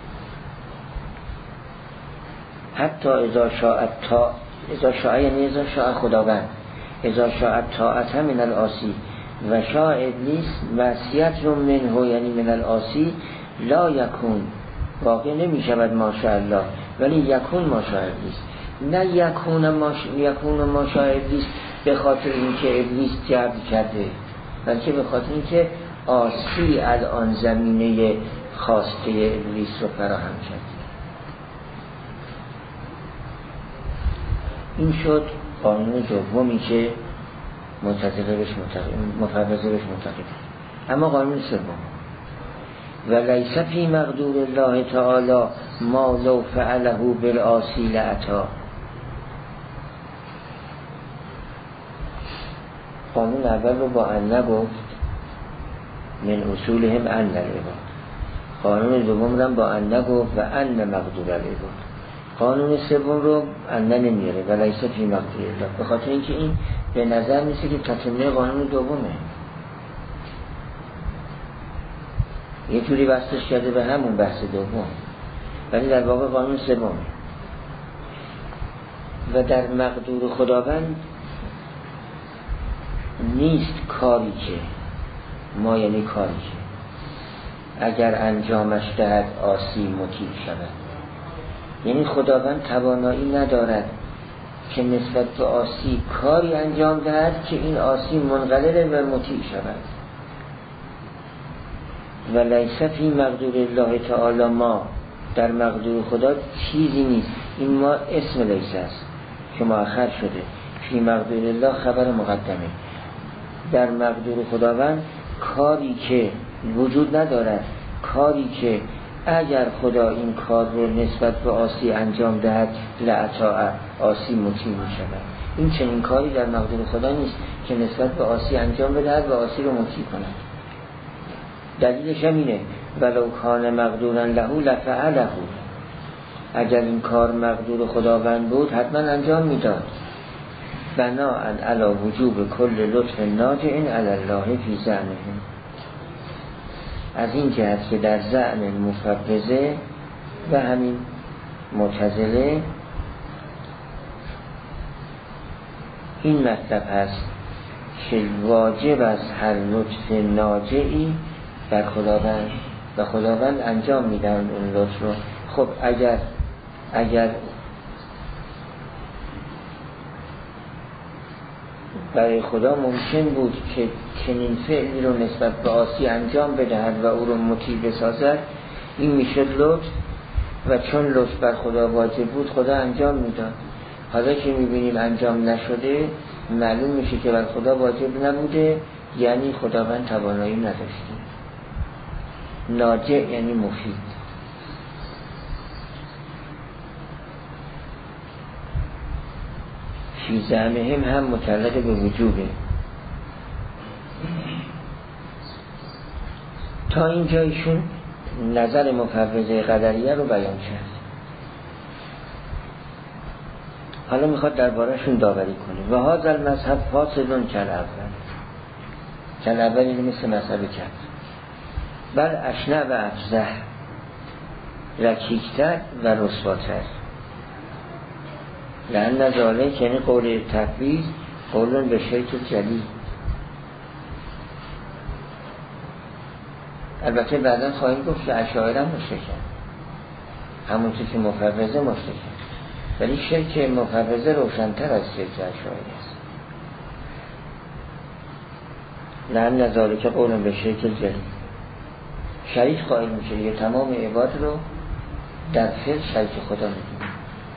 حتی اذا شاء یعنی اذا شاء خداوند، اذا شاء طاعت من العاصی و شاء ابلیس معصیت رو منه یعنی من العاصی لا یکون واقع نمی شود ماشاءالله ولی یکون ماشاء ابلیس، نه یکون ماشاء ابلیس به خاطر اینکه ابلیس جبر کرده، بلکه به خاطر اینکه عاصی الان زمینه خواسته ابلیس رو فراهم کرد. این شد قانون دومی که مفوضه بهش معتقد. اما قانون سوم و لیس فی مقدور الله تعالی ما لو فعله بالعاصی لعطا. قانون اول رو با ان نگفت، من اصولهم ان العباد. قانون دوم رو با ان نگفت و ان مقدور العباد. قانون سوم رو ان نمیاره و لیس فی مقدور الله، به خاطر اینکه این به نظر میسه که تتمه قانون دومه، یه جوری بحثش کرده به همون بحث دوم، ولی در واقع قانون سومه. و در مقدور خداوند نیست کاری که ما یعنی کاری که اگر انجامش دهد عاصی مطیع شود، یعنی خداوند توانایی ندارد که نسبت به عاصی کاری انجام دهد که این عاصی منقلب و مطیع شود. و لیس فی مقدور الله تعالی ما، در مقدور خدا چیزی نیست. این ما اسم لیس است که مؤخر شده، فی مقدور الله خبر مقدمه. در مقدور خداوند کاری که وجود ندارد، کاری که اگر خدا این کار رو نسبت به عاصی انجام دهد لعطاء عاصی مطیع می شود. این چنین کاری در مقدور خدا نیست که نسبت به عاصی انجام بدهد و عاصی رو مطیع کند. دلیلش هم اینه ولو کان مقدورا له لفعله، اگر این کار مقدور خداوند بود حتما انجام میداد. بناء علی وجوب کل لطف ناجع علی الله فی زعمهم، از این جهت که در زعم مفوضه و همین معتزله این مطلب هست که واجب از هر لطف ناجعی بر خداوند و خداوند انجام میدن اون لطف رو. خب اگر برای خدا ممکن بود که چنین فعلی رو نسبت به عاصی انجام بدهد و او رو مطیع بسازد، این میشه لطف، و چون لطف بر خدا واجب بود خدا انجام میداد. حالا که میبینیم انجام نشده، معلوم میشه که بر خدا واجب نبوده، یعنی خداوند توانایی نداشته. ناجع یعنی مفید. فی زعمهم هم متعلق به وجوبه. تا اینجا ایشون نظر مفوضه قدریه رو بیان کرد. حالا میخواد درباره‌شون داوری کنه. و هذا المذهب فاسد کالاول اینو مثل مذهب کرد، بل اشنع و افزح، رکیکتر و رسواتر. لأن ذالک یعنی قول تفویض قولون به شرک جلی. البته بعدا خواهیم گفت که اشاعره مشرکن، همونطور که مفوضه مشرکن، ولی شرک مفوضه روشن‌تر از شرک اشاعره است. لأن ذالک قولون به شرک جلی، شریک قائل میشه، یه تمام عباد رو در فعل شریک خدا میدونه.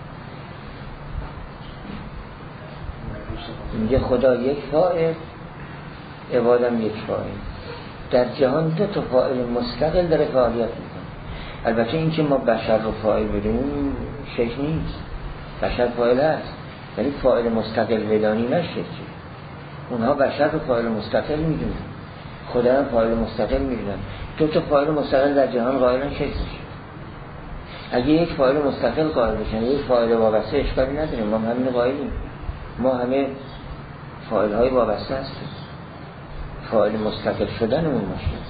میگه خدا یک فاعل، عبادم یک فاعل. در جهان دو تا فاعل مستقل داره فعالیت میکنه. البته این که ما بشر رو فاعل بدونیم شرک نیست، بشر فاعل هست، ولی فاعل مستقل بدانی نشرکه. اونها بشر رو فاعل مستقل میدونن، خدا هم فاعل مستقل میدونن. دو تا فاعل مستقل در جهان قائلن شرک میشه. اگه یک فاعل مستقل قائل بشن، یک فاعل وابسته، اشکالی نداره، ما همین قائلیم. ما همه فاعل های وابسته هستیم، فاعل مستقل شدنمون مشکل.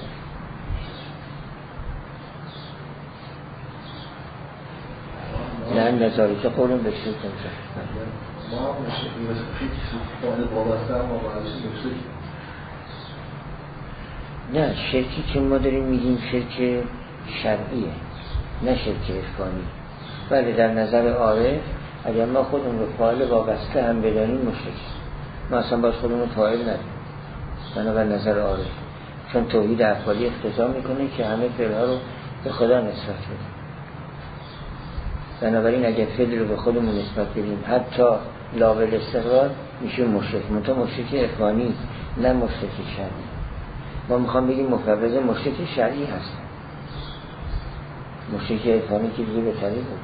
نه نظاری که قولون بشید کنید ما فاعل وابسته هم وابسته نه شرکی که ما داریم میگیم شرک شرعیه، نه شرک عرفانی. ولی در نظر عارف اگر ما خودمون رو فاعل وابسته هم بدانیم مشرکی، ما اصلا باید خودمون رو فاعل ندیم بنابر نظر عارف، چون توحید افعالی اقتضا میکنه که همه فعلها رو به خدا نسبت بدیم. بنابراین اگر فعل رو به خودمون نسبت بدیم حتی لاول استقرار میشه مشرک، منتها مشرک عرفانی نه مشرک شرعی. ما میخوام بگیم مفوض مشرک شرعی هست، مشرک عرفانی که دیگه به طریق بود.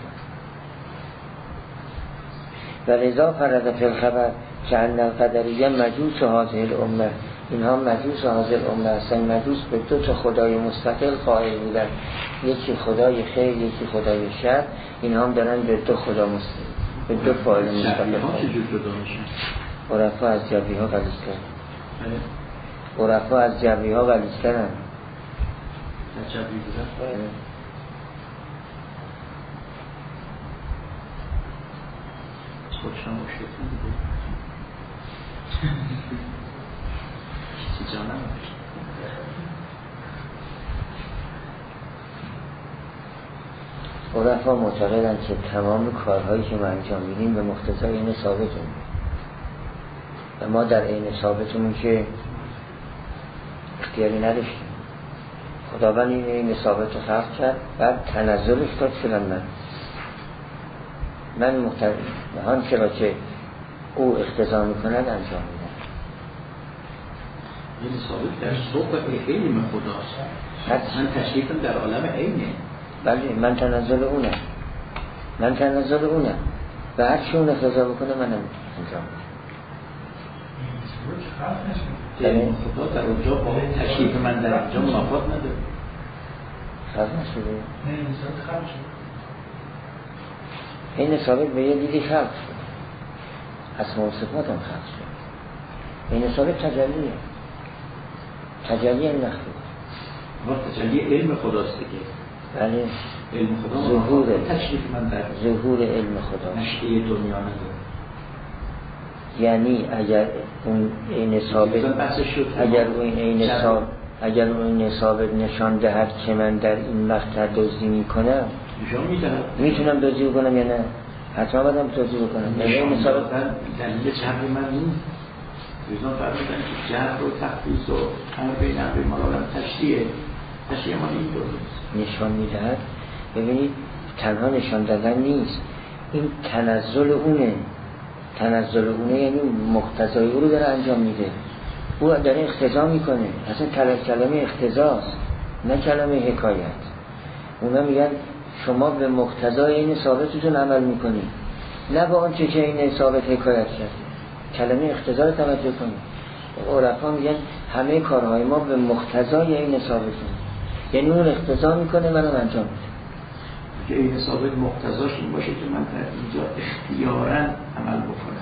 و لذا فرض فی الخبر که ان القدریه مجوس هذه الامه، اینها مجوس هذه الامه هستن. مجوس به دو تا خدای مستقل قائل بودن، یکی خدای خیر یکی خدای شر. اینها هم دارن به دو خدا مستقل، به دو فاعل مستقل. عرفا از جبری ها غلیظ‌ترن، عرفا از جبری ها غلیظ‌ترن. جبری بودن خودشان مشکل نمیده کسی جانم. عرفا معتقدن که تمام کارهایی که ما انجام میدیم به مقتضای این ثابتمون و ما در این ثابتمون که اختیاری نداشتیم. خداوند این ثابت رو خلق کرد، بعد تنزل افتاد شدم من مقتضا چرا که او اقتضا میکند انجام میدم. این ثابت در صحبت علم خداست، من تشریفم در عالم عینه. بله من تنزل اونه و هر چی اون اقتضا بکنه منم انجام میدم. علم خدا در اونجا با تشریف من در اونجا منافات نداره. خلق نشده؟ این ثابت به یه دیدی خلق شد، اسماء و صفات هم خلق شد. این ثابت تجلی نخواه تجلی علم خداست دیگه. بله علم خدا تشریف من در ظهور علم خدا نشئه دنیا نداره. یعنی اگر اون این ثابت اگر اون ثابت نشان دهد که من در این مقطع دزدی میکنم، میتونم دزدی بکنم یا نه؟ حتما باید دزدی بکنم. این ثابت دلیل جبر من نیست. روزان فرمودن که جبر و تخفیض و همه بین امر مالان تشریع ما این درست نشان میدهد. ببینید تنها نشان دادن نیست، این تنزل اونه یعنی مقتضای او رو داره انجام میده. او داره اقتضا میکنه، اصلا کلمه اقتضاست نه کلمه حکایت. اونا میگن شما به مقتضای این ثابتتون عمل میکنید، نه با آنچه که این ثابت حکایت کرد. کلمه اقتضا رو توجه کنید. عرفا میگن همه کارهای ما به مقتضای این ثابتون، یعنی اون اقتضا میکنه منم انجام میدم. که این ثابت مقتضاش این باشه که من در اینجا اختیاراً عمل بکنم.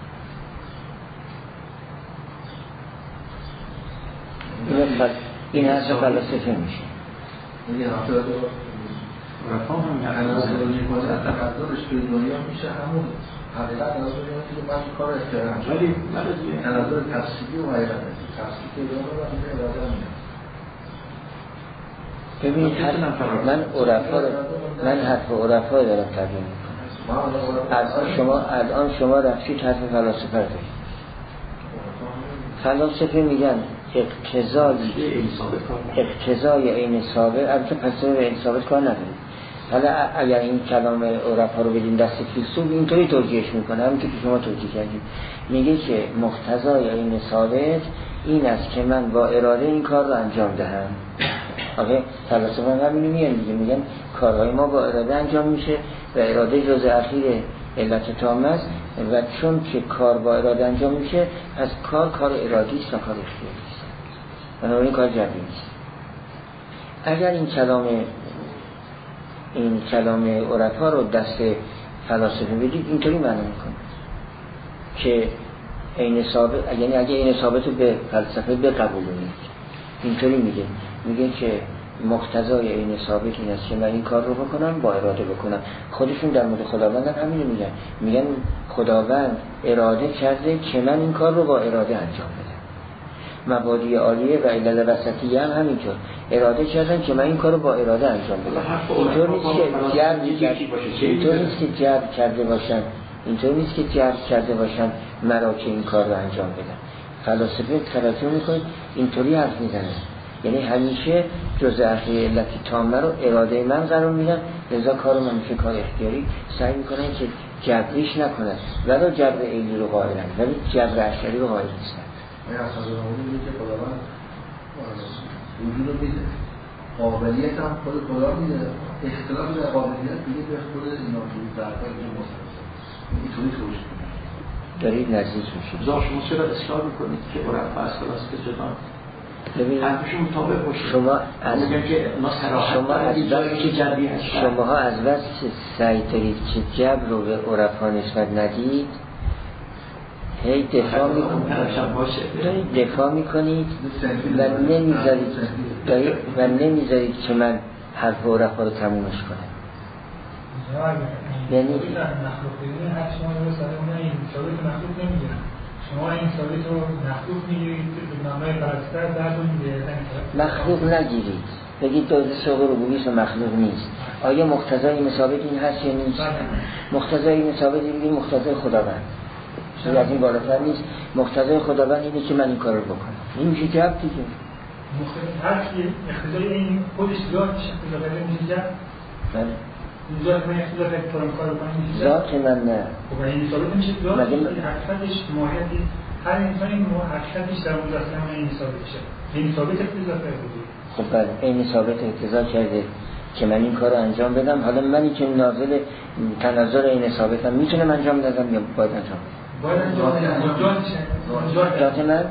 این حرف فلسفه میشه. این حرف رفا هم تقدرش توی دنیا میشه همون حقیقت از دنیا که من کار اختیارم، ولی تنظر تفصیلی و حقیقت تفصیلی دنیا رو میشه اراده میشه. ببینید من حرف عرفا دارم ترجمه میکنم. الان شما رفتید حرف فلاسفه رو دارید. فلاسفه میگن اقتضای عین ثابت، البته پس به عین ثابت کار ندارید. حالا اگر این کلام عرفا رو بدیم دست فیلسوف اینطوری توجیهش میکنه، همین که شما توجیه کردید، میگه که مقتضای عین ثابت این است که من با اراده این کار رو انجام دهم. آخه فلسفه هم همینو میگن کارهای ما با اراده انجام میشه و اراده جزء اخیر علت تام است و چون که کار با اراده انجام میشه پس کار ارادی است و کار اختیاری است، بنابراین کار جبری نیست. اگر این کلام عرفا رو دست فلاسفه بدید اینطوری معنی میکنه که عین ثابت، یعنی اگه عین ثابت رو به فلسفه بقبولونید اینطوری میگه که مقتضای عین ثابت این است که من این کار رو بکنم با اراده بکنم. خودشون در مورد خداوند هم همینو میگن خداوند اراده کرده که من این کار رو با اراده انجام بدم. مبادی عالیه و علل وسطیه هم همینطور اراده کردن که من این کارو با اراده انجام بدم. اینطور نیست که جبر کرده باشن، اینطور نیست که جبر کرده باشن مرا که این کار رو انجام بدم. فلاسفه توجه میکنید اینطوری حرف میزنه، یعنی همیشه جزء اصلی علتی تامه رو اراده من قرار میدن، لذا کار من میشه کار اختیاری، سعی میکنن که جبریش نکنن، ولی جبر عینی رو قائلن ولی جبر اشعری رو قائل نیستن. اصلا میگه که خداوند وجود رو میده، قابلیت هم خود خدا میده، اختلاف در قابلیت دیگه به خود اینا توی درکار اینجا مستقصه اینطوری توجه دارید نزدیک میشید. شما چرا اصرار میکنید که عرفا از کلاس جدا ببینید حرفشون مطابق باشه؟ شما از وقت سعی دارید که جبر رو به عرفا نسبت ندید، هی دفاع میکنید و نمیذارید که من حرف عرفا رو تمومش کنم. یعنی شما این ثابت رو مخلوق میگیرید که نامه پرستر دردون میگیرید، مخلوق نگیرید، بگید دوزه سوق ربوبیست و مخلوق نیست. آیا مقتضای این ثابت این هست یا نیست؟ مقتضای این ثابت بگید مقتضای خداوند چیزی از این بالاتر نیست. مقتضای خداوند اینه که من این کار رو بکنم، این میشه جبر دیگه. هر کی اقتضای این خودش ذاتش اقتضا بده میشه جبر. بله ذات من اقتضا بده کار کنم ذات من نه. خب این ثابت میشه ذات حقیقتش ماهیتی هر انسانی حقیقتش در اون دسته هم این ثابت شه. این ثابت اقتضا کرده. خب بله این ثابت اقتضا کرده که من این کار رو انجام بدم. حالا منی که ناظر تناظر این ثابتم میتونم انجام بدم یا باید انجام بدم؟ ذات من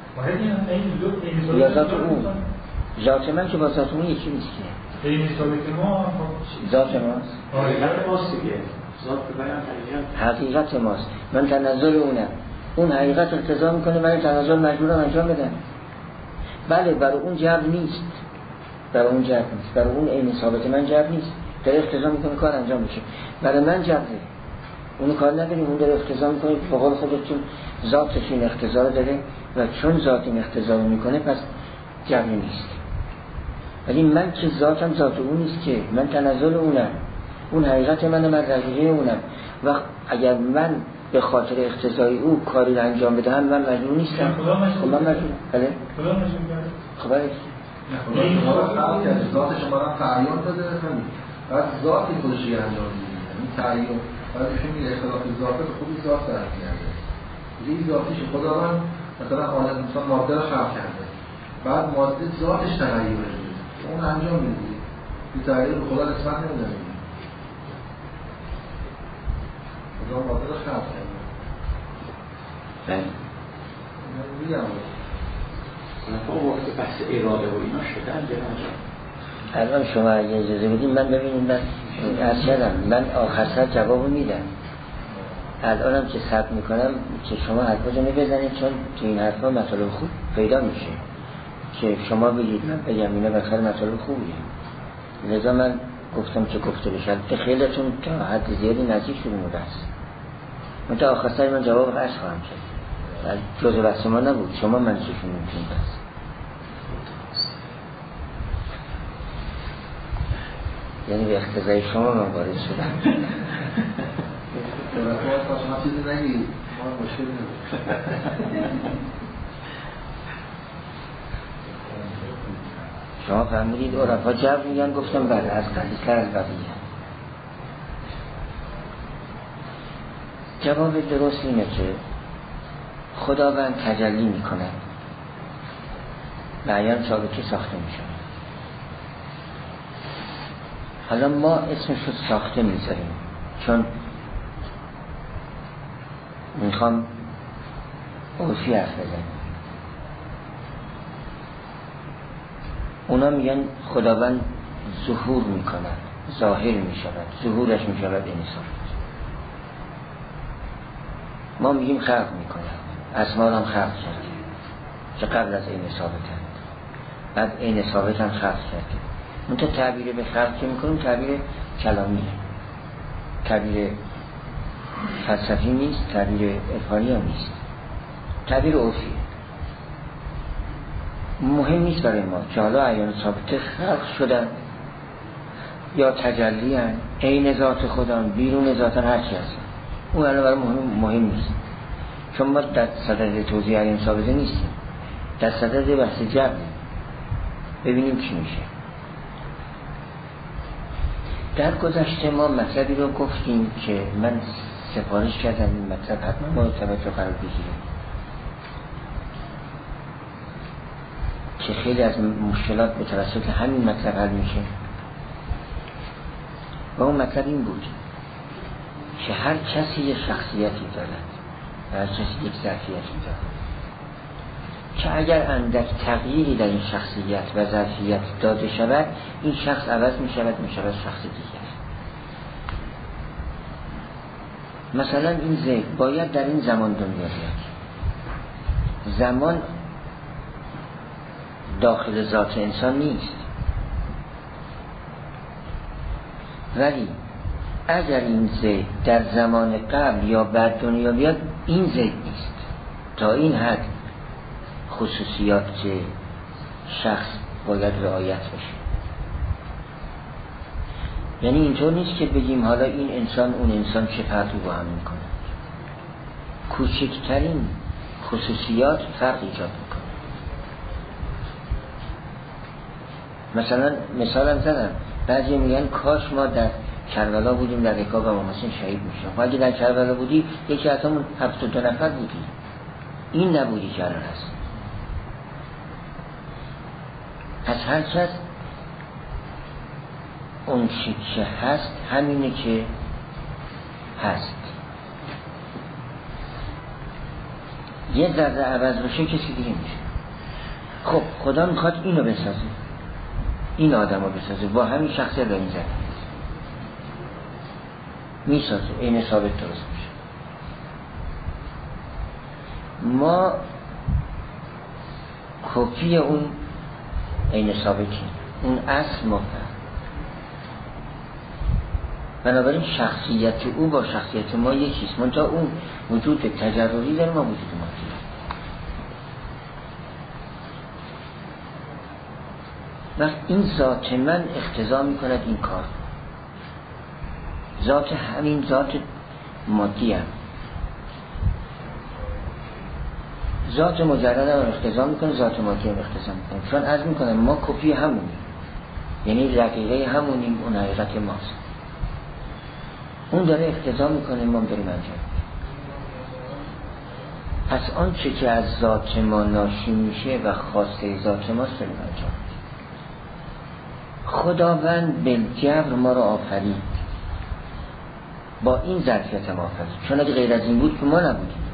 یا ذات اون؟ ذات من که با ذات اون یکی نیست که این ثابت ما ذات ماست. حقیقت ماست دیگه. ذات حقیقت ماست. من تناظر اونم، اون حقیقت اقتضا میکنه من تناظر مجبورم انجام بدم. بله برای اون جبر نیست، برای اون جبر نیست، برای اون عین ثابت من جبر نیست، داره اقتضا میکنه کار انجام میشه. برای من جبره، اونو کار نداریم، اون داره اقتضا میکنه. به قول خودتون ذاتش این اقتضا داره و چون ذات این اقتضا میکنه پس جبر نیست. ولی من که ذاتم ذات اون نیست که، من تنزل اونم، اون حقیقت منه، من رقیقه اونم. و اگر من به خاطر اقتضای او کاری رو انجام بدهم من مجبور نیستم. خب من مجبور. بله خب بله ذات شما را تعیین داده همین بعد ذاتی خودش رو انجام میده. این تعیین بعد میگه اختلاف ذات به خودی ذات در میاد. این ذاتش خداوند مثلا عالم انسان ماده رو خلق کرده، بعد ماده ذاتش تغییر میده، اون انجام میده. این تغییر به خدا نسبت نمیده. خدا ماده رو خلق کرده. بله میگم با وقت بحث اراده و اینا شدن الان شما اگه اجازه بدید من ببینید من عرض کردم من آخر سر جواب میدم. الانم که ثبت میکنم که شما حرفا رو بزنید چون تو این حرفا مطالب خوب پیدا میشه که شما بگید من بگم اینا بخیر مطالب خوبیه. لذا من گفتم که گفته بشه که خیلیتون تا حد زیادی نزدیک شده بوده است. من تا آخر سر من جواب عرض خواهم کرد. جزء بحث ما نبود، شما منظورشون میتونید بس. یعنی به اقتضای شما من وارد شدم. شما چیزی نگید ما مشکل نبود. شما فهمیدید عرفا جبر میگن، گفتم بله از قدیستر از بقیه. جواب درست اینه که خداوند تجلی میکنه، بیان ثابتی ساخته میشه. حالا ما اسمش رو ساخته میذاریم چون میخوام عرفی حرف بزنیم. اونا میگن خداوند ظهور میکنه، ظاهر میشود، ظهورش میشود انسان. ما میگیم خلق میکنه، اسما هم خلق کرده که قبل از این ثابتند، بعد این ثابت هم خلق کرده. منتها تعبیر به خلق که میکنیم تعبیر کلامیه، تعبیر فلسفی نیست، تعبیر عرفانی هم نیست، تعبیر عرفیه. مهم نیست برای ما که حالا عیان ثابته خلق شدن یا تجلی هن، عین ذات خودم، بیرون ذات هر چی هست، اون الان برای مهم نیست، چون ما در صدد توضیح عیان ثابته نیستیم، در صدد بحث جبریم. ببینیم چی میشه. در گذشته ما مطلبی رو گفتیم که من سفارش کردم این مطلب حتما مرتبط رو قرار بگیریم که خیلی از مشکلات به توسط همین مطلب حل میشه. و اون مطلب این بود که هر کسی یک شخصیتی دارد و هر کسی یک ظرفیتی دارد که اگر اندک تغییری در این شخصیت و ظرفیت داده شود، این شخص عوض می شود شخص دیگر. مثلا این زید باید در این زمان دنیا بیاد. زمان داخل ذات انسان نیست، ولی اگر این زید در زمان قبل یا بعد دنیا بیاد، این زید نیست. تا این حد خصوصیات شخص باید رعایت بشه. یعنی اینطور نیست که بگیم حالا این انسان اون انسان چه فرقی با هم میکنه. کوچکترین خصوصیات فرق ایجاد میکنه. مثلا مثالم زدم، بعضی میگن کاش ما در کربلا بودیم، در رکاب امام حسین شهید میشیم. اگه در کربلا بودی یکی از همون 72 نفر بودی، این نبودی که الان هست. از هر کس اون چی که هست همینه که هست. یه ذره عوض بشه کسی دیگه میشه. خب خدا میخواد اینو بسازه، این آدم رو بسازه با همین شخصیت به این ذره میسازه، این ثابت درست میشه. ما کپی اون این ثابتی، اون اصل مفهوم. بنابراین شخصیت او با شخصیت ما یکیست، منتها اون وجود تجربی داره، ما وجود ما داره. وقت این ذات من اقتضا میکند این کار، ذات همین ذات مادی هم، ذات مجرد هم اقتضا میکنه، ذات مادی هم اقتضا میکنه. چون عرض میکنم ما کپی همونیم، یعنی دقیقه همونیم، اون حقیقت ماست. اون داره اقتضا میکنه، ما داریم انجام. پس آنچه که از ذات ما ناشی میشه و خواسته ذات ماست داریم انجام. خداوند بالجبر ما رو آفرید، با این ظرفیت ما آفرید. چون اگه غیر از این بود که ما نبودیم.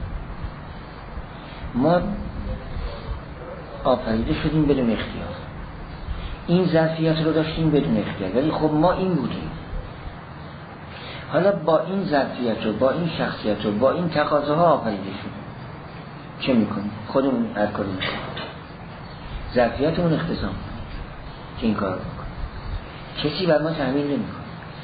ما آفریده شدیم بدون اختیار، این ظرفیت رو داشتیم بدون اختیار، ولی خب ما این بودیم. حالا با این ظرفیت رو، با این شخصیت رو، با این تقاضاها آفریده شدیم. چه میکنیم؟ خودمون هر کاری میکنیم، ظرفیتمون اقتضا که این کار رو بکنیم. کسی بر ما تحمیل نمیکنه،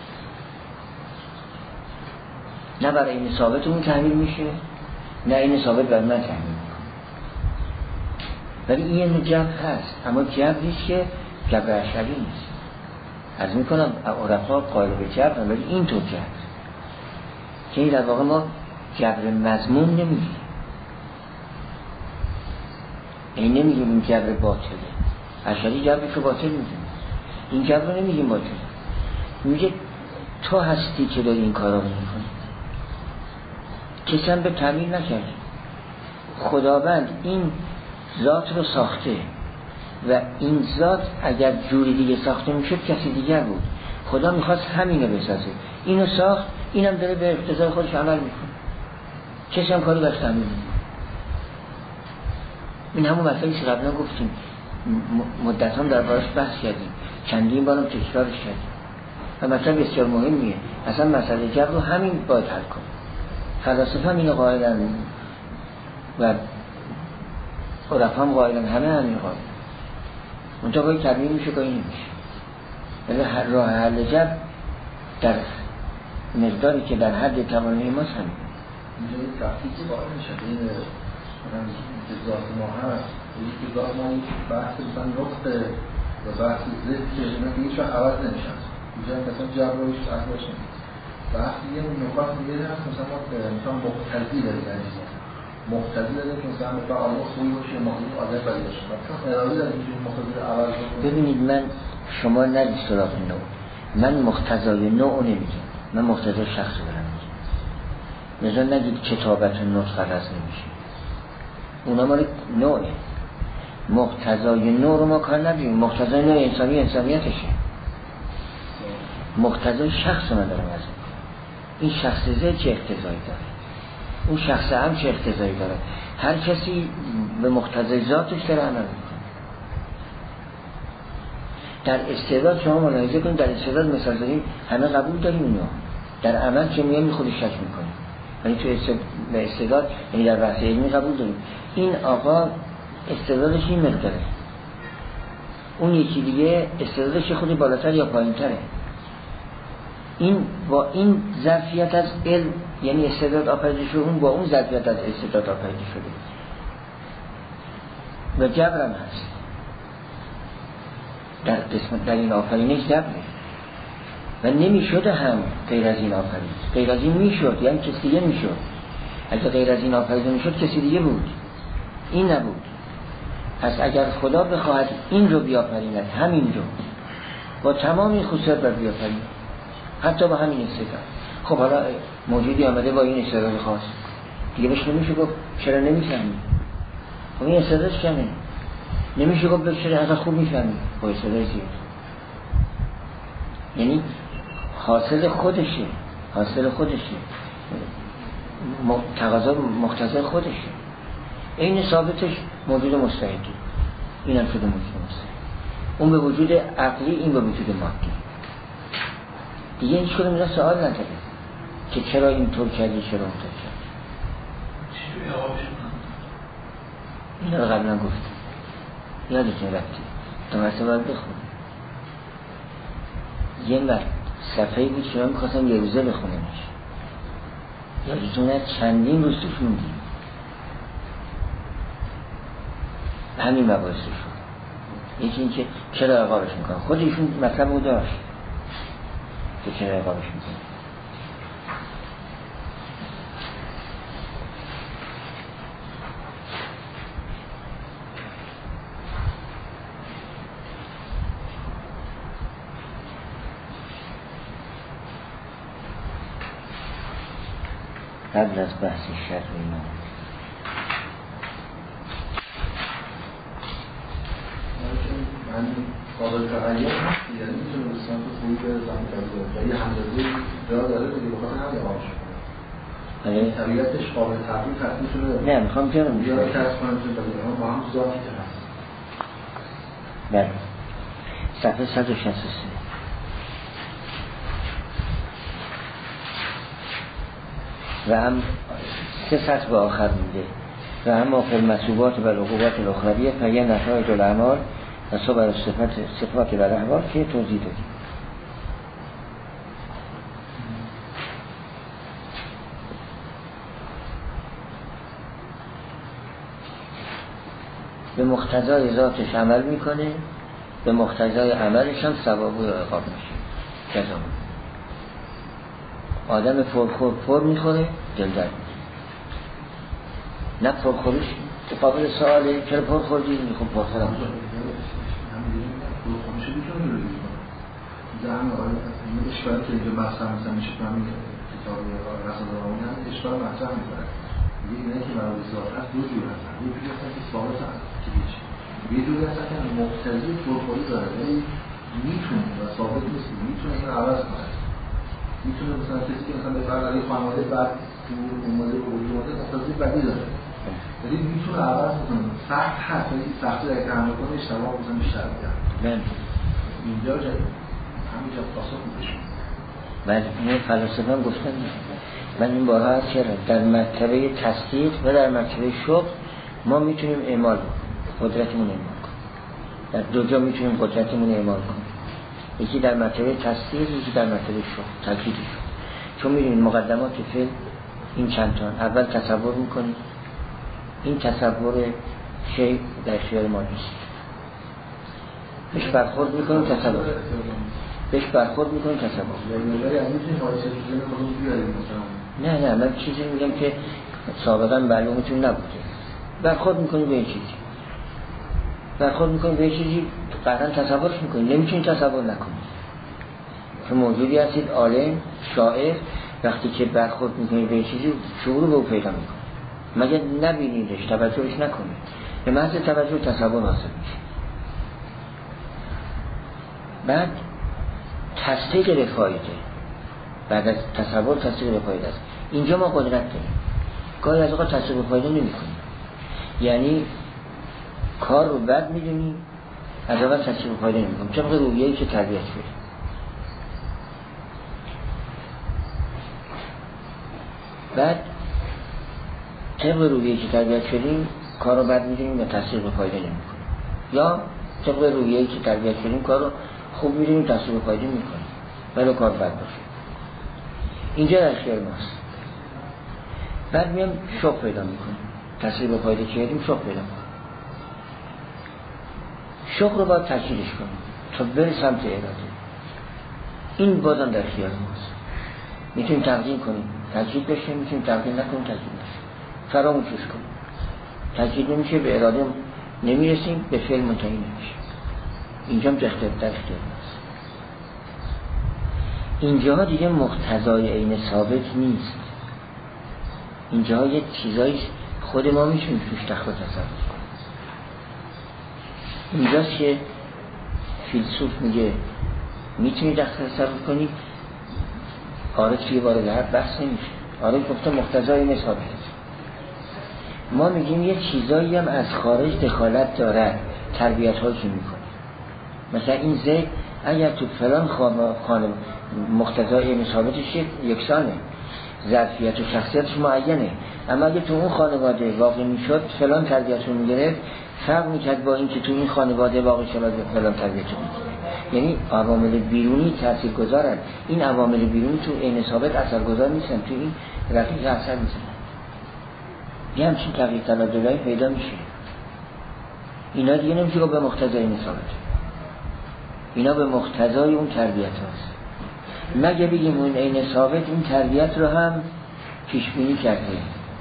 نه برای این ثابتمون تحمیل میشه، نه این ثابت بر من تحمیل میکنه. ولی این جبر هست، اما جبریست که جبر اشعری نیست. از میکنم عرفا قائل به جبر، ولی این طور جبر که این در واقع ما جبر مضمون نمیگیم، این نمیگیم این جبر باطله. اشعری جبرش رو باطل میگیم، این جبر رو نمیگیم باطله. میگه تو هستی که داری این کارا رو میکنی، کسی هم به تعمیل نکرد. خداوند این ذات رو ساخته و این ذات اگر جوری دیگه ساخته میشد کسی دیگر بود. خدا میخواست همینو بسازه، اینو ساخت، اینم داره به اقتضای خودش عمل میکنه، کسی هم کاری باش تعمیل نمیکنه. این همون مسئله که قبلا گفتیم، مدت هم دربارش بحث کردیم، چندین بارم تکرارش کردیم و مسئله بسیار مهمیه. اصلا مسئله جبر رو همین باید حل کنیم. فلاسفه هم اینو قائلن و عرفا هم قائلن، همه همین قائلن. منطقه گاهی تبیین میشه گاهی نمیشه. ولی راه حل جبر در مقداری که در حد توانایی ماست همین. اینجا یک تفکیکی قائل میشه بین که ذات ما هست که ذات ما این بحث مثلا نقطه و بحث ضد که اینا که هیچ وقت عوض نمیشن اینجا مثلا جبر و هیچ اصلاش نمید بحث یه نکات میگه هست مثلا مقتضی داریم مقتضی داریم که مثلا به آلما خوبی باشه مقتضی عادت باید باشه مثلا ارادی داریم که مقتضی رو عوض بکنیم. ببینید من شما ندید سراغ نوع، من مقتضای نوع نمیگم، من مقتضای شخص برم میگم. مثلا نگید کتابت نطق عوض نمیشه، اونا مال نوعه. مقتضای نوع رو ما کار نداریم، مقتضای نوع انسانی انسانیتشه، مقتضای شخص من دارم از این شخص زد چه اقتضایی داره، اون شخص هم چه اقتضایی داره، هر کسی به مقتضای ذاتش داره عمل میکنه. در استعداد شما ملاحظه کنید، در استعداد مثال داریم همه قبول داریم اینو، در عمل که میگه خودش شک میکنه، یعنی تو استعداد یعنی در بحث علمی قبول داریم این آقا استعدادش این مقداره، اون یکی دیگه استعدادش خودی بالاتر یا پایینتره. این با این ظرفیت از علم یعنی استعداد آفریده شده، اون با اون ظرفیت از استعداد آفریده شده و جبرم هست در قسمت در این آفرینش جبره و نمیشده هم غیر از این آفرید، غیر از این میشد یعنی کسی دیگه میشد. اگر غیر از این آفریده میشد کسی دیگه بود، این نبود. پس اگر خدا بخواهد این رو بیافریند، همین رو با تمام این خصوصیات بر بیافریند، حتی با همین استعداد. خب حالا موجودی آمده با این استعداد خاص دیگه بهش نمیشه گفت چرا نمیفهمی، خب این استعدادش کمه، نمیشه گفت چرا انقدر خوب میفهمی، با استعداد زیاد. یعنی حاصل خودشه، حاصل خودشه، تقاضا مقتضای خودشه. این ثابتش موجود مستحقی، این هم شده موجود مستحقی، اون به وجود عقلی، این به وجود مادی. دیگه هیچ کدوم اینا سوال نداره که چرا اینطور کردی چرا اونطور کردی. چجوری آقابش اینا رو قبلا گفتم، یادتون رفتی تا مرتبه باید بخونم. یه مرد صفحه‌ای بود که من می‌خواستم یه روزه بخونمش، یادتون چندین روز توش موندیم همین مباحث شد. یکی این که چرا عقابش میکنن، خود ایشون مطلب رو داشت که چرا عقابش میکنن. قبل از بحث شر اینا من قابل تغییر هست، یعنی میتونه به سمت خوبی به زمین تغییر و یه همزادی جا داره که بخاطر همین آقاش کنه طبیعتش قابل تغییر هست، میتونه نه میخوام جانم بیاره ترس کنم که بگیرم با هم ذاتی که هست. بله صفحه 163 و هم سه سطح به آخر میده و هم آخر مسئوبات و العقوبات الاخرویه فیه نتایج الاعمال و صبر صفات و احوال که توضیح دادیم. به مقتضای ذاتش عمل میکنه، به مقتضای عملش هم ثواب و عقاب میشه، جزا. آدم پرخور پر میخوره دل درد میشه، نه پرخورش که قابل سواله چرا پر خوردی؟ میخوام پرخورم کنم پرخورش بیتون رو روی کنم زن آقای اشکالی که اینجا مطرح مثلا میشه که همین کتاب رسال آمون هم اشکال مطرح میکنه میگه اینه که مراد ذات هست دو جور هستن، دو جور هستن که ثابت هست که هیچ یه جور هستن که مقتضی پرخوری داره ولی میتونه و ثابت نیست، میتونه این عوض کنه. میتونه مثلا کسی که مثلا به فرقی خانواده بعد اومده به وجود اومده مقتضی بدی داره ولی میتونه عوض کنه، سخت هست ولی سختی در تحمل کنه اشتباه مثلا بیشتر میگن اینجا همینجا پاسخ میدشون. من این فلسفه هم گفتم من این بارها هست که در مرتبه تصدیق و در مرتبه شک ما میتونیم اعمال کنیم، قدرتمون اعمال کنیم، در دو جا میتونیم قدرتمون اعمال کنیم، یکی در مرتبه تصدیق یکی در مرتبه شک تاکید شد. چون میدونید مقدمات فعل این چند تا، اول تصور میکنید این تصور شیء در اختیار ما نیست. بهش برخورد میکنیم تصور نه من چیزی میگم که سابقا معلومتون نبوده. برخورد میکنیم به یه چیزی قطعا تصورش میکنیم، نمیتونید تصور نکنید. چون موجودی هستید عالم شاعر، وقتی که برخورد میکنید به یه چیزی شعور به او پیدا میکنید، مگر نبینیدش توجهش نکنید، به محض توجه تصور حاصل میشه. بعد تصدیق به فایده، بعد از تصور تصدیق به فایده است. اینجا ما قدرت داریم، گاهی از اوقات تصدیق به فایده نمی کنیم، یعنی کار رو بد میدونیم، از اول تصدیق به فایده نمی کنیم، طبق رویه‌ای که تربیت شده. بعد طبق رویه‌ای که تربیت شدیم کار رو بد میدونیم و تصدیق به فایده نمی کنیم، یا طبق رویه‌ای که تربیت شدیم کار رو خوب میدونیم تصدیق به فایده می کنیم ولی کار بد باشه. اینجا در اختیار ماست. بعد میام شوق پیدا میکنیم، تصدیق به فایده کردیم شوق پیدا میکنیم. شوق رو باید تاکیدش کنیم تا بره سمت اراده. این بازم در اختیار ماست. میتونیم تقدیم کنیم تاکید بشه، میتونیم تقدیم نکنیم تاکید بشه، فراموشش کنیم. تاکید نمیشه به اراده نمیرسیم، به فعل منتهی نمیشه. اینجا هم در اختیار ماست. اینجاها دیگه مقتضای عین ثابت نیست. اینجاها یه چیزایی خود ما میتونیم توش تخت و تصور کنیم. اینجاست که فیلسوف میگه میتونی تخت و تصور کنی، عارف یه بار لحظه بحث نمیشه. عارف گفته مقتضای عین ثابت است. ما میگیم یه چیزایی هم از خارج دخالت داره، تربیت هایی که میکنه. مثلا این زید اگر تو فلان خانه مقتضای عین ثابتش یکسانه، ظرفیت و شخصیتش معینه، اما اگه تو اون خانواده واقع میشد فلان تربیت رو میگرفت، فرق میکرد با این که تو این خانواده واقع شد فلان تربیت رو میگرفت. یعنی عوامل بیرونی تاثیر گذارن. این عوامل بیرونی تو عین ثابت اثرگذار نیستن، تو این رقیق اثر میزنن. یه همچین تغییر تبدلایی پیدا میشه. اینا دیگه نمیشه به مقتضای عین ثابت، اینا به مقتضای اون تربیت هست. مگه بگیم اون عین ثابت این تربیت رو هم پیش بینی کرده،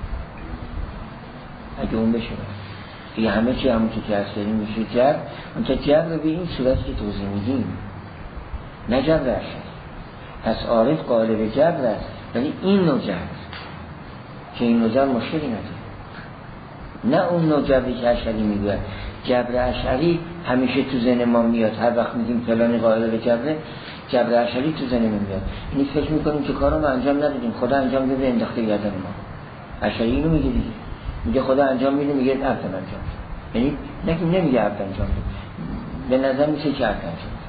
اگه اون بشه دیگه همه چی همون که اصلی میشه کرد. اون تا جبر رو به این صورتی که توضیح میدیم، نه جبر اشعری. پس عارف قائل به جبر است، ولی این نوع جبر که این نوع جبر مشکلی نداره، نه اون نوع جبری که اشعری میگوید. جبر اشعری همیشه تو ذهن ما میاد، هر وقت میگیم فلانی قائل به جبر، جبر اشعری تو ذهن ما میاد. یعنی فکر میکنیم که کارو ما انجام ندادیم، خدا انجام داده انداخته گردن ما. اشعری اینو میگه دیگه، میگه خدا انجام میده، میگه عبد انجام داد. یعنی نمیگه عبد انجام داد، به نظر میشه که عبد انجام داد.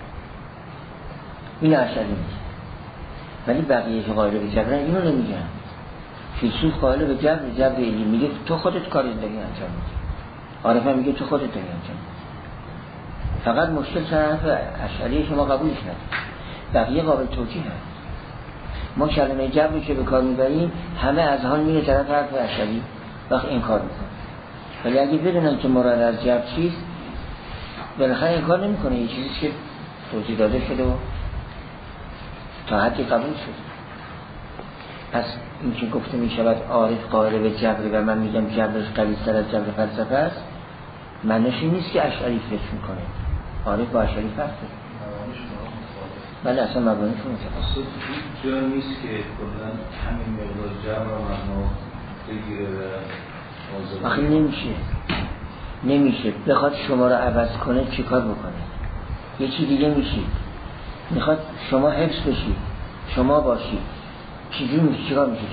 این اشعری میگه، ولی بقیه که قائل به جبر اینو نمیگن. فیلسوف قائل به جبر علی میگه تو خودت کاری داری انجام میدی، عارف میگه تو خودت داری انجام میدی. فقط مشکل طرف اشعری شما قبولش ندید، بقیه قابل توجیه هست. ما کلمه جبری که به کار میبریم همه از حال میره طرف حرف اشعری وقت این کار میکنه، ولی اگه بدونن که مراد از جبر چیست بالاخره این کار نمیکنه. یه چیزی که توضیح داده شده و تا حدی قبول شده. پس این که گفته میشود عارف قائل به جبر و من میگم جبرش قوی‌تر از جبر فلسفه است، معنیش این نیست که اشعری فکر میکنه. عارف با اشعری فرق داره، ولی اصلا مبانیشون متفاوته. جا نیست که کلا همین مقدار جبر رو معنا بگیره و آخه نمیشه بخواد شما رو عوض کنه چیکار بکنه؟ یه چی دیگه میشید. میخواد شما حفظ بشید، شما باشید، چیزی میشه، چیکار میشه؟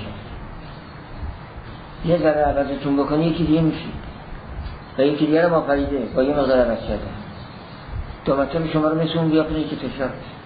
یه ذره عوضتون بکنه یکی دیگه میشید و یکی دیگه رو ما خریده با یه مقدار عوض کرده دو مرتبه شما رو مثل اون بیاپنه که تشرار بشه.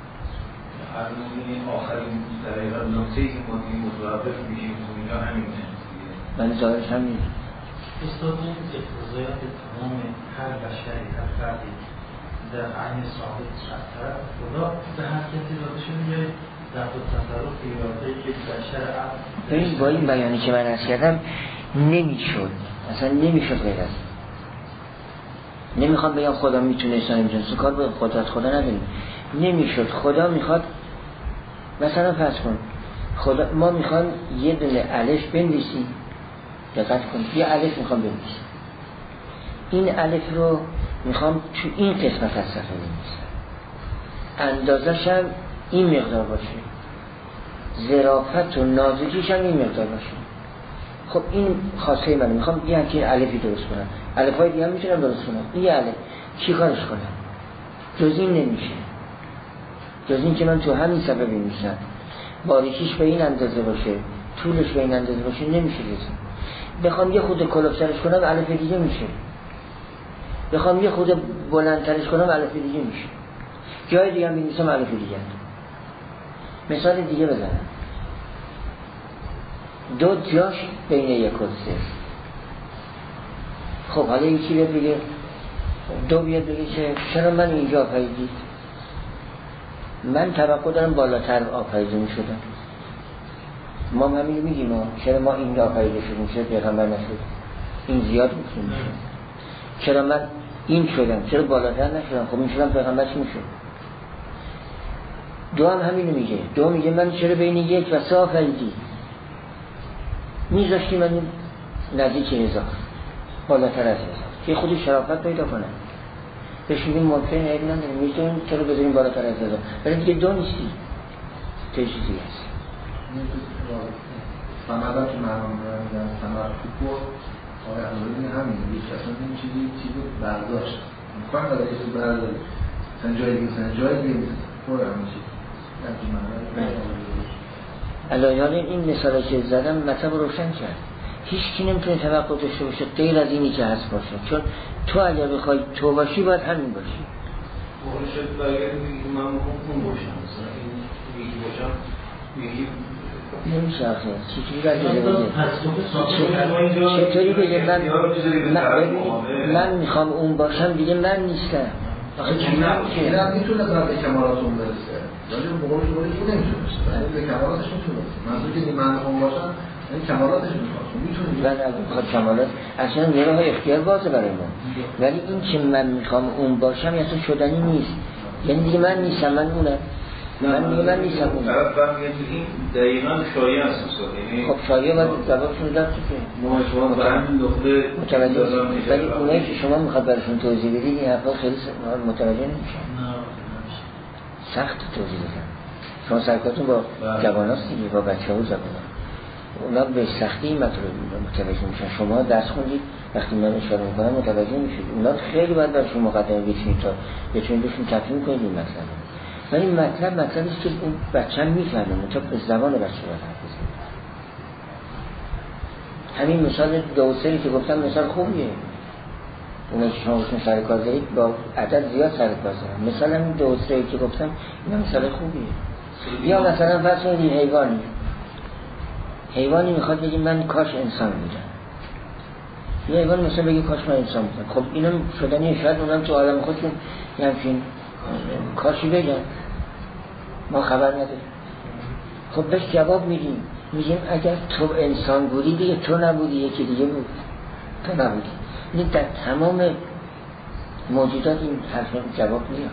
این آخرین در نقطه‌ای که ما دیگه متوقف میشیم اینجا همینه. من ظاهرش همینه. استاد این اقتضایات تمام هر بشری، هر فردی در عین ثابت شرطه خدا به هر کسی داده شده یه در تصرف ایراده‌ای که بشر عقل با این بیانی که من عرض کردم نمیشد اصلا نمیشد غیر از نمیخوام بگم خدا میتونه انسان نمیتونه، کار به قدرت خدا نداریم. نمیشد. خدا میخواد مثلا فرض کن خدا ما میخوام یه دونه الف بنویسیم، دقت کن یه الف میخوام بنویسیم، این الف رو میخوام تو این قسمت از صفحه بنویسم، اندازش هم این مقدار باشه، ظرافت و نازکیش هم این مقدار باشه. خب این خاصه منه، میخوام یه همچین الفی درست کنم. الف‌های دیگه هم میتونم درست کنم. این الف چی کارش کنم؟ جز این نمیشه. جز این که من تو همین صفحه بنویسم، باریکیش به این اندازه باشه، طولش به این اندازه باشه، نمیشه رسیم. بخوام یه خود کلوفترش کنم الف دیگه میشه، بخوام یه خود بلندترش کنم الف دیگه میشه، جای دیگه هم بنویسم الف دیگه. مثال دیگه بزنم، دو جاش بین یک و سه. خب حالا یکی بیاد بگه دو بیاد بگه که چرا من اینجا آفریدید؟ من توقع دارم بالاتر آفریده می شدم. ما همین میگیم چرا ما اینجا آفریده شدیم، چرا پیغمبر نشد؟ این زیاد میکنیم. چرا من این شدم، چرا بالاتر نشدم؟ خب این شدم پیغمبر چی میشد؟ دو هم همینو میگه. دو میگه من چرا بین یک و سه آفریدی؟ میذاشتی من نزدیک هزار، بالاتر از هزار، که خودی شرافت پیدا کنه. بهش میگیم ممکنه عیب نداره، میتونیم چرا بذاریم بالاتر از هزار، ولی دیگه دو نیستی، تو چیزی هست. سمدر که مرمان برمیدن سمدر خوب آقای علوی همین یک اصلا این چیزی برداشت میخوان داره یه چیزی برداری سن جای دیگه پر همین چیز علایان این مثاله که زدم مطلب روشن کرد. هیچ کی نمیتونه توقع داشته باشه غیر از اینی که هست باشه، چون تو اگر بخوای تو باشی باید همین باشی. مورد شد اگر میگی من میخوام اون باشم، مثلا این میگی باشم میگی نمیشه آخه چطوری بگه چطوری بگه من میخوام اون باشم دیگه من نیستم. آخه این هم میتونه به کمالات اون برسه، ولی بقول شما این نمیتونه به کمالاتش میتونه. منظور که من میخوام باشم یعنی کمالاتش میتونه. من کمالات اصلا نیروهای اختیار بازه برای ما، ولی این که من میخوام اون باشم اصلا شدنی نیست. یعنی دیگه من نیستم، من اونم. من نیستم اون. طرف فهمیده این دقیقاً شایعه است. خب شایعه باید جوابشون داد که ما شما برای نقطه متوجه هستید، ولی اونایی که شما میخواد براشون توضیح بدید این حرفا خیلی متوجه نمیشن. سخت توضیح بدن. شما سرکارتون با جواناست دیگه، با بچه‌ها و جوانان. اونا به سختی این مطلب متوجه میشن. شما درس خوندید، وقتی من اشاره میکنم متوجه میشید. اونا خیلی باید براشون مقدمه بچینید تا بتونید بهشون تفهیم کنید این مطلب. ولی مطلبی است که اون بچه هم میفهمه، تا به زبان بچه باید حرف بزنید. همین مثال دوسری که گفتم مثال خوبیه. اونایی که شما باشون سر کار دارید با عدد زیاد سر کار دارن. مثلا همین دوسری که گفتم این مثال خوبیه. یا مثلا فرض کنید حیوانی میخواد بگه من کاش انسان بودم. یه حیوان مثلا بگه کاش من انسان بودم. خب اینم شدنیه، شاید اونم تو عالم خودشون یه همچین کاشی بگن، ما خبر نداریم. خب بهش جواب میگیم اگر تو انسان بودی دیگه تو نبودی، یکی دیگه بود، تو نبودی. این در تمام موجودات این حرف جواب میاد.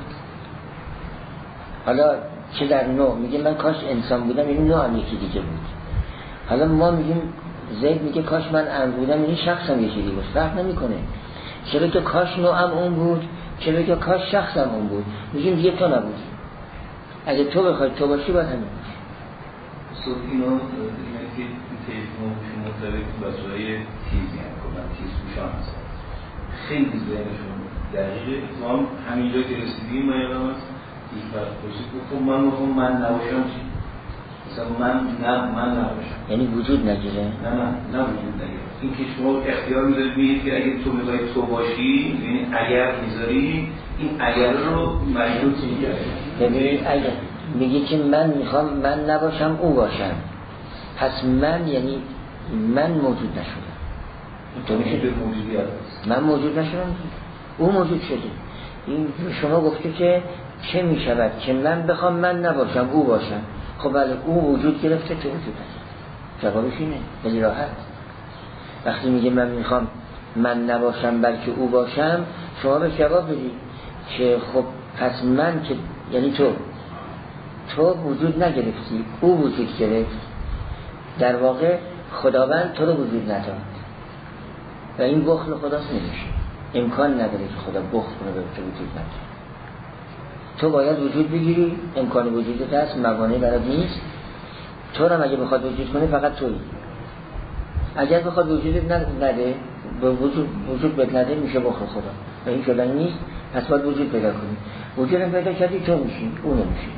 حالا چه در نوع میگه من کاش انسان بودم، این نوع هم یکی دیگه بود. حالا ما میگیم زید میگه کاش من امر بودم، این شخص هم یکی دیگه بود، فرق نمیکنه. چرا که کاش نوعم اون بود، چرا که کاش شخصم اون بود، میگیم دیگه تو نبودی. اگه تو بخوای تو باشی باید همین باشی. صد اینا که تیفون مرتبط بچه‌های تیزی هم کنن، تیز بوشان هست، خیلی ذهنشون دقیقه. ما هم همینجا که رسیدیم من یادم هست یک فرق پرسید گفتم من میخوام من نباشم چی؟ مثلا من نباشم یعنی وجود نگیره؟ نه وجود نگیره. این که شما اختیار میذارید بگید که اگه تو میخوای تو باشی، یعنی اگر میذاری این اگر رو مجبور میگردی. ببینید اگر میگه که من میخوام من نباشم او باشم، پس من یعنی من موجود نشدم. تو میشه به موجودیت من موجود نشدم، او موجود شده. این شما گفته که چه میشود که من بخوام من نباشم او باشم. خب بله او وجود گرفته تو وجود هست. جوابش اینه، خیلی راحت. وقتی میگه من میخوام من نباشم بلکه او باشم، شما به جواب بدید که خب پس من که یعنی تو وجود نگرفتی، او وجود گرفت. در واقع خداوند تو رو وجود نداد و این بخل خداست. نمیشه، امکان نداره که خدا بخل کنه به تو وجود نداره. تو باید وجود بگیری، امکان وجودت هست، موانعی برات نیست. تو رو اگه بخواد وجود کنه فقط تویی. اگر بخواد وجودت نده، به وجود بد نده، میشه بخل خدا و این شدن نیست. پس باید وجود پیدا کنی. وجودم پیدا کردی تو میشی، او نمیشی.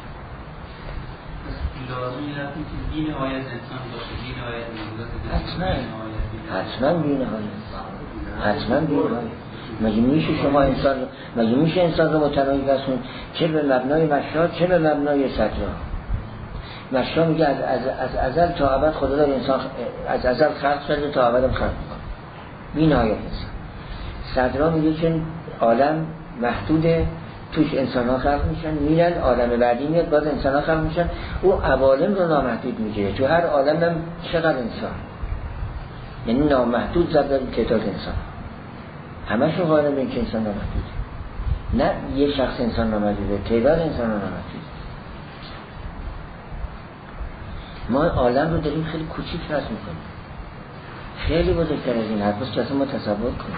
لازمی رفتی که بی نهایت انسان باشه، بی نهایت حتما بی نهایت. مگه میشه انسان رو متناهی رسون، چه به مبنای مشروع چه به مبنای صدرا. مشروع میگه از ازل تا ابد خدا داره انسان از ازل خلق کرده تا ابد خلق میکنه، بی نهایت انسان. صدرا میگه که عالم محدوده، توش انسان ها خلق میشن، میرن عالم بعدی میاد باز انسان ها خلق میشن. او عوالم رو نامحدود میگه، تو هر عالم هم چقدر انسان، یعنی نامحدود زبدر تعداد انسان، همشون قائلن به اینکه انسان نامحدوده. نه یه شخص انسان نامحدوده، تعداد انسان نامحدوده. ما عالم رو داریم خیلی کوچیک رسم میکنیم، خیلی بزرگتر از این حرف است که اصلا ما تصور کنیم.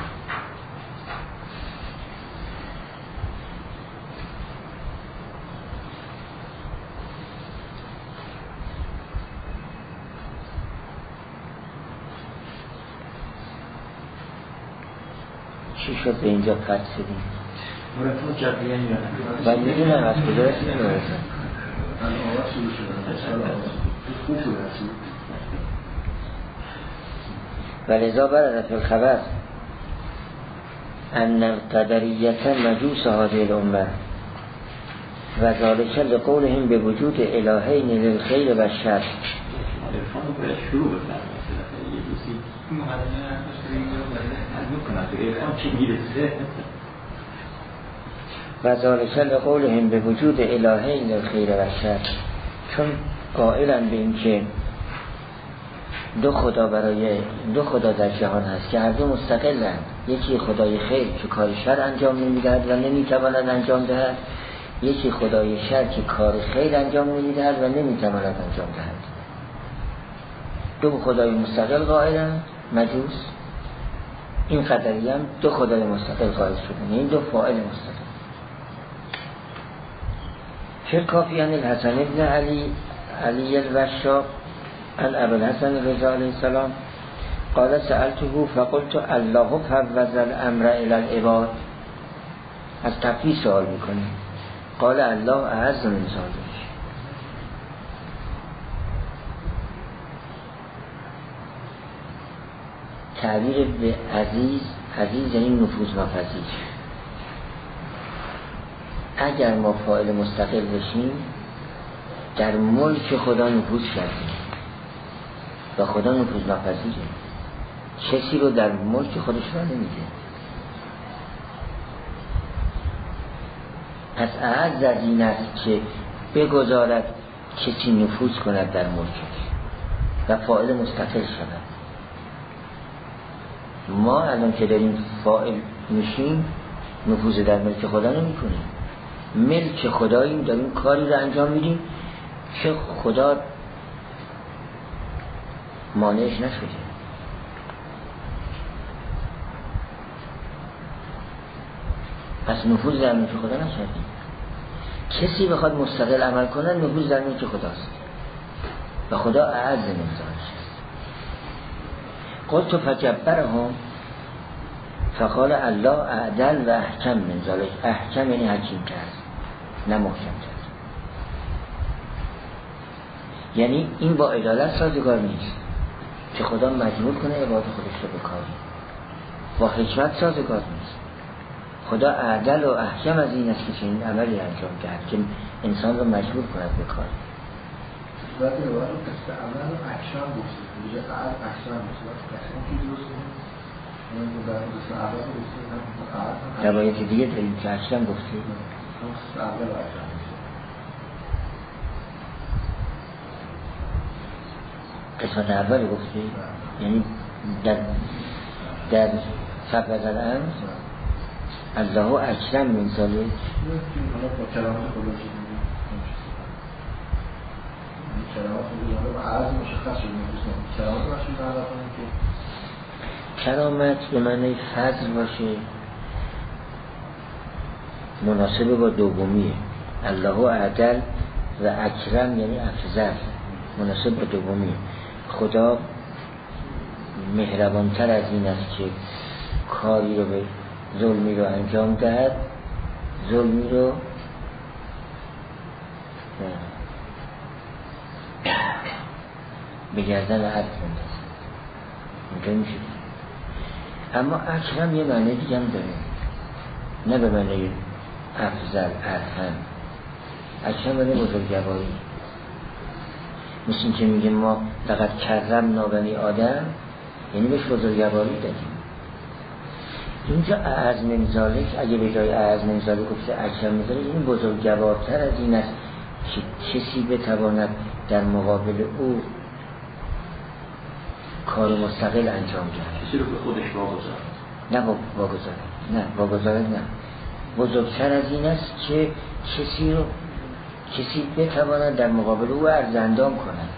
چی شد به اینجا پرد شدیم؟ مرتب جبریه میرن و میدونم از کجا رسیم نمیرسم. آواز شروع شدن ولذا برد فی الخبر ان القدریت مجوس هذه الامه و ذالک لقولهم به وجود الهین للخیر و الشر. عرفان رو باید شروع بکنم یه دوستی عرفان چی میرسه. و ذالک لقولهم به وجود الهین للخیر و الشر، چون قائلن به این که دو خدا در جهان هست که هر دو مستقلند. یکی خدای خیر که کار شر انجام نمیدهد و نمیتواند انجام دهد، یکی خدای شر که کار خیر انجام نمیدهد و نمیتواند انجام دهد. دو خدای مستقل قائلند مجوس. این قدری هم دو خدای مستقل قائل شدن، این دو فاعل مستقل. فی الکافی عن الحسن ابن علی الوشاق عن ابی الحسن رضا علیه السلام قال سألته فقلت الله فوض الامر الی العباد. از تفویض سوال میکنه. قال الله اعز من ذلک. تعبیر به عزیز یعنی نفوذناپذیر. اگر ما فاعل مستقل بشیم در ملک خدا نفوذ کردیم و خدا نفوذناپذیره، کسی رو در ملک خودش را نمیده. پس اعز از این است که بگذارد کسی نفوذ کند در ملکش و فاعل مستقل شود. ما الان که داریم فاعل میشیم نفوذ در ملک خدا نمی کنیم. ملک خداییم، داریم کاری رو انجام میدیم که خدا مانعش نشده. پس نفوذ در ملک خدا نکردیم. کسی بخواد مستقل عمل کنه نفوذ در ملک خداست و خدا اعز من ذلک. قلت فجبرهم فقال الله اعدل و احکم من ذلک. احکم یعنی حکیم کرد نه محکم کرد. یعنی این با عدالت سازگار نیست که خدا مجبور کنه عباد خودش رو بکاری. با حکمت سازگار نیست. خدا اعدل و احکم از این است که چنین عملی انجام کرد که انسان رو مجبور کند بکاری. بعد روایت قصه اول احکام گفته میگه قعد احکام احکام کی درست نیست. روایت دیگه داریم که احکام گفته اول احکام قسمت اول گفته، یعنی در در فقط الان الله اکرم من ذالک حالا با کلامات خدا کلامات خدا و عرض مشخص شده کلامات باشید معرفه که کرامت به معنی فضل باشه مناسب با دومیه. الله اعدل و اکرم یعنی افضل، مناسب با دومیه. خدا مهربانتر از این است که کاری رو به ظلمی رو انجام دهد، ظلمی رو به گردن عدل بندازد. اینجا میشه. اما اکرم یه معنی دیگه هم داره، نه به معنی افضل ارحم. اکرم معنی بزرگواری، مثل این که میگه ما لقد کرمنا بنی آدم، یعنی بهش بزرگواری دادیم. اینجا اعز من ذالک، اگه به جای اعز من ذالک گفته اکرم من ذالک، این بزرگوارتر از این است که کسی بتواند در مقابل او کار مستقل انجام دهد. کسی رو به خودش واگذارد. نه واگذارد نه. بزرگتر از این است که کسی بتواند در مقابل او عرض اندام کند،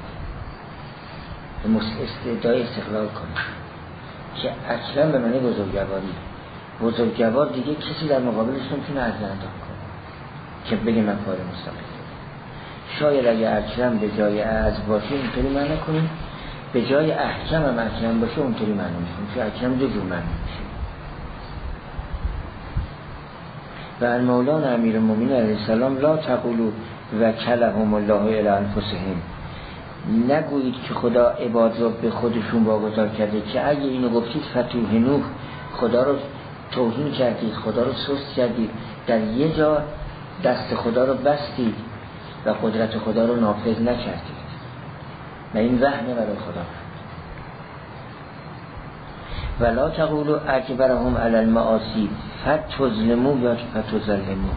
استعدای استقلال کند. که اکرم به معنی بزرگواری. بزرگوار دیگه کسی در مقابلش نمیتونه عرض اندام کنه که بگه من کار مستقل. شاید اگه اکرم به جای اعز باشه اینطوری معنی کنیم، به جای احکم هم اکرم باشه اونطوری معنی میکنیم، چون اکرم دو جور معنی میشه. و المولان امیر المؤمنین علیه السلام لا تقولوا وکلهم الله الی انفسهم، نگویید که خدا عباد را به خودشون واگذار کرده، که اگه اینو گفتید فتوهنوه، خدا رو توهین کردید، خدا رو سست کردید، در یه جا دست خدا رو بستید و قدرت خدا رو نافذ نکردید و این وهنه برای خدا. ولا تقولوا اکبرهم علی المعاصی فتظلموا یا فتظلموا،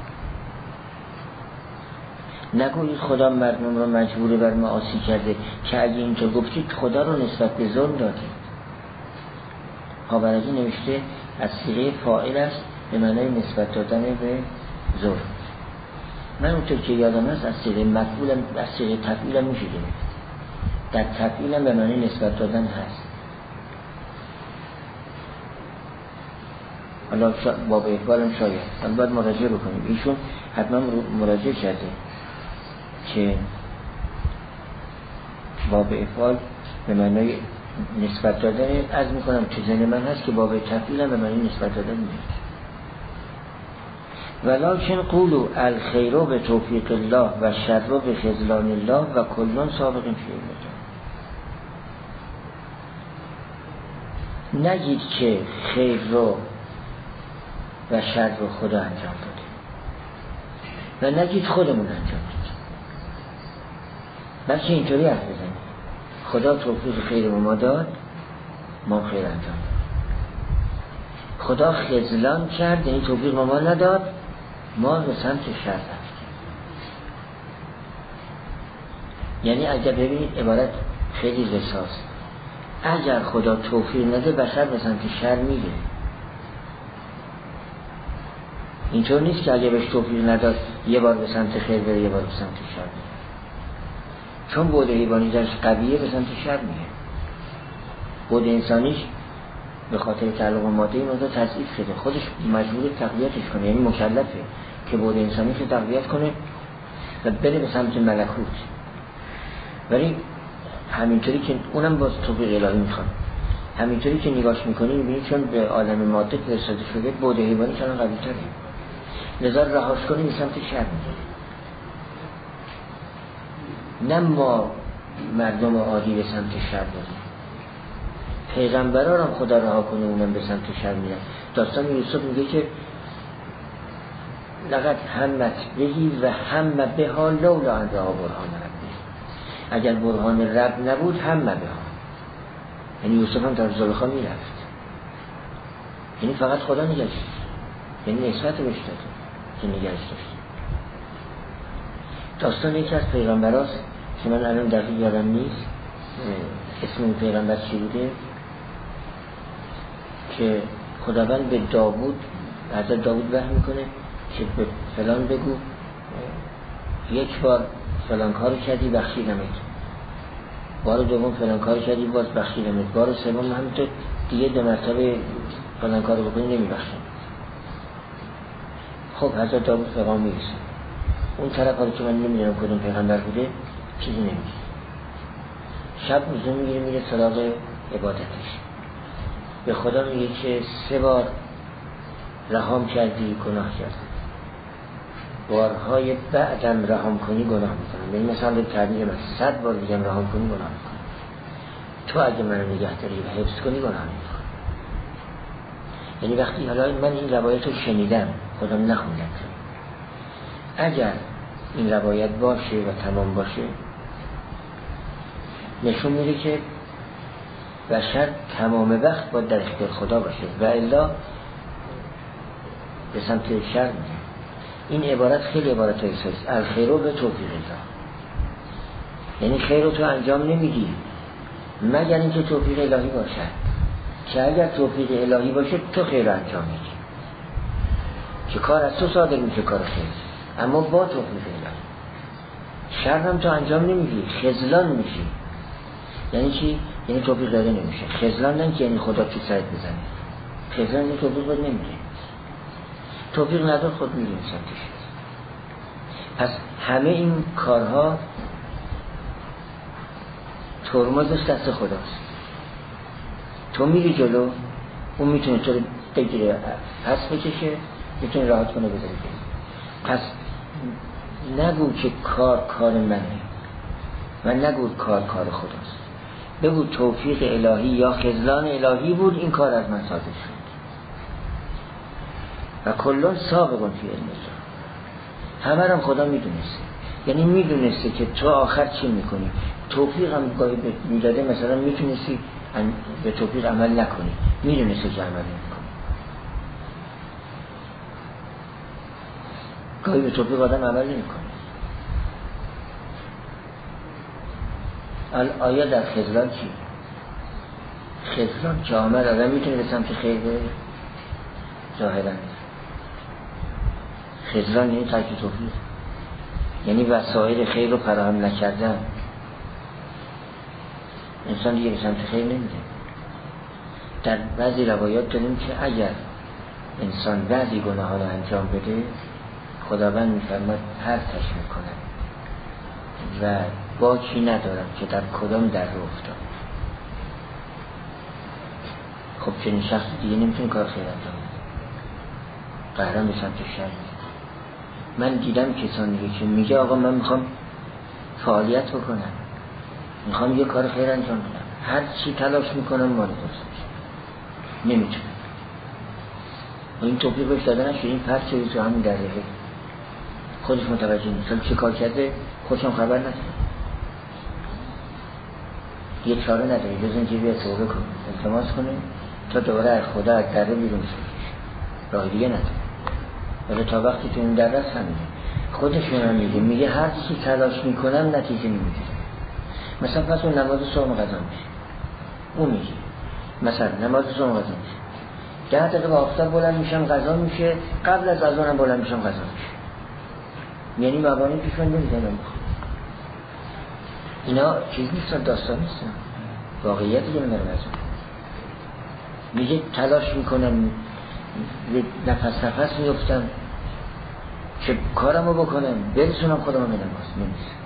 نگویید خدا مردم رو مجبور بر معاصی کرده، که اگه اینطور گفتید خدا رو نسبت به ظلم دادید. پابرزی نوشته از صیغه فاعل است به معنای نسبت دادن به ظلم. من اونطور که یادم هست از صیغه مفعولم، از صیغه تفعیلم میشه گرفت. در تفعیلم به معنای نسبت دادن هست. حالا باب اقبالم شاید هم باید مراجعه بکنیم. ایشون حتما مراجعه کرده که باب اقبال به معنای نسبت دادن، از میکنم تو ذهن من هست که باب تفعیلم به معنای نسبت دادن میشه. ولکن قولوا الخیر به توفیق الله و شر به خذلان الله و کلون سابق فی الله. نگید که خیر رو و شر رو خدا انجام داده و نگید خودمون انجام داده، بلکه اینطوری حرف بزنید خدا توفیق خیر رو ما داد، ما خیر انجام داد. خدا خذلان کرد، یعنی توفیق ما نداد، ما به سمت شر رفتیم. یعنی اگر ببینید عبارت خیلی رساست، اگر خدا توفیق نده بشر به سمت شر میره. اینطور نیست که اگه بهش توفیق نداد یه بار به سمت خیر بره یه بار به سمت شر بره. چون بود حیوانی درش قویه به سمت شر میره. بود انسانیش به خاطر تعلق ماده این مقدار تضعیف شده، خودش مجبور تقویتش کنه، یعنی مکلفه که بود انسانیش رو تقویت کنه و بره به سمت ملکوت. ولی همینطوری که اونم باز توفیق الهی میخواد، همینطوری که نگاش میکنی میبینی چون به عالم ماده فرستاده شده بود حیوانی چنان قوی تره، لذا رهاش کنی به سمت شر میره. نه ما مردم عادی به سمت شر بریم، پیغمبران هم خدا رها کنه اونم به سمت شر میرن. داستان یوسف میگه که لقد همت بهی و هم بها لولا ان رأى برهان ربی، اگر برهان رب نبود هم بها، یعنی یوسف هم در زلیخا میرفت، یعنی فقط خدا نگهش داشت، یعنی نسبت بهش داده که نگهش داشت. داستان یکی از پیغمبراست که من الان دقیق یادم نیست اسم این پیغمبر چی بوده، که خداوند به داوود، حضرت داوود وحی میکنه که به فلان بگو یک بار فلان کارو کردی بخشیدمت، بار دوم فلان کارو کردی باز بخشیدمت، بار سوم همینطور دیگه 2 مرتبه فلان کارو بکنی نمیبخشم. خب حضرت داوود پیغام میرسه، اون طرف رو که من نمیدونم کدوم پیغمبر بوده چیزی نمیگه. شب روزه میگیره میره سراغ عبادتش، به خدا میگه که 3 بار رهام کردی گناه کردی، بارهای بعدم رهام کنی گناه میکنم. یعنی مثلا به تعبیر من 100 بار بگم رهام کنی گناه میکنم، تو اگه منو نگه داری و حفظ کنی گناه میکنم. یعنی وقتی حالا من این روایت رو شنیدم، خودم نخوندم، اگر این روایت باشه و تمام باشه نشون میده که بشر تمام وقت باید در اختیار خدا باشه و الا به سمت شر میره. این عبارت خیلی عبارت ایساست، الخیر به توفیق الله، یعنی خیر رو تو انجام نمیدی مگر اینکه توفیق الهی باشه، که اگر توفیق الهی باشه تو خیر رو انجام میدی، که کار از تو صادر میشه کار خیر، اما با توفیق الهی. شر هم تو انجام نمیدی، خذلان میشی. یعنی چی؟ یعنی توفیق داده نمیشه. خذلان نه که یعنی خدا تو سرت بزنه، خذلان یعنی توفیق داده نمیده، توفیق ندار خود میریم سمتش. پس همه این کارها ترمزش دست خداست. تو میری جلو، اون میتونه تو رو بگیره پس بکشه، میتونه راحت کنه بذاره کنه. پس نگو که کار منه و نگو کار خداست، بگو توفیق الهی یا خذلان الهی بود این کار از من صادر شد. و کلون سابقون فی علم الله، همه هم خدا میدونسته، یعنی میدونسته که تو آخر چی میکنی. توفیق هم گاهی میداده، مثلا میتونستی به توفیق عمل نکنی، میدونسته که عمل نکنی. گاهی به توفیق آدم عمل نمیکنه. آیا در خذلان چی؟ خذلان که آمد آدم میتونه به سمت خیر بره؟ ظاهرا خذلان یعنی ترک توفیق، یعنی وسایل خیر رو فراهم نکردن. انسان دیگه به سمت خیر نمیره. در بعضی روایات داریم که اگر انسان بعضی گناه ها رو انجام بده، خداوند میفرماد پرتش میکنن و باکی ندارم که در کدام در رو افتاد. خب چنین شخص دیگه نمیتونه کار خیر انجام بده، قهرم به سمت شر. من دیدم کسانی که میگه آقا من میخوام فعالیت بکنم، میخوام یه کار خیر انجام بدم، هر چی تلاش میکنم مال درست میشه، نمیتونم. و این توفیق بهش داده نشد، این پرت شده تو همین دقیقه خودش متوجه نیست چه کار کرده، خودشم خبر نداره، یه چاره نداری جز اینکه بیا توبه کن، التماس کنه تا دوباره از خدا از دره بیرون شد، راه دیگه نداره. ولی تا وقتی تو این دره است همینه. خودشون هم میگه هر چی تلاش میکنم نتیجه نمیگیره. مثلا پس اون نماز صبح قضا میشه، اون میگه مثلا نماز صبح قضا میشه، 10 دقیقه با آفتاب بلند میشم قضا میشه، قبل از اذانم بلند میشم قضا میشه. یعنی مبانی پیش من نمیزنم. اینا چیز نیستن، داستان نیستن، واقعیت دیگه من میگه تلاش میکنم، نفس میفتم که کارمو بکنم برسونم خودمو به نماز، نمیشه.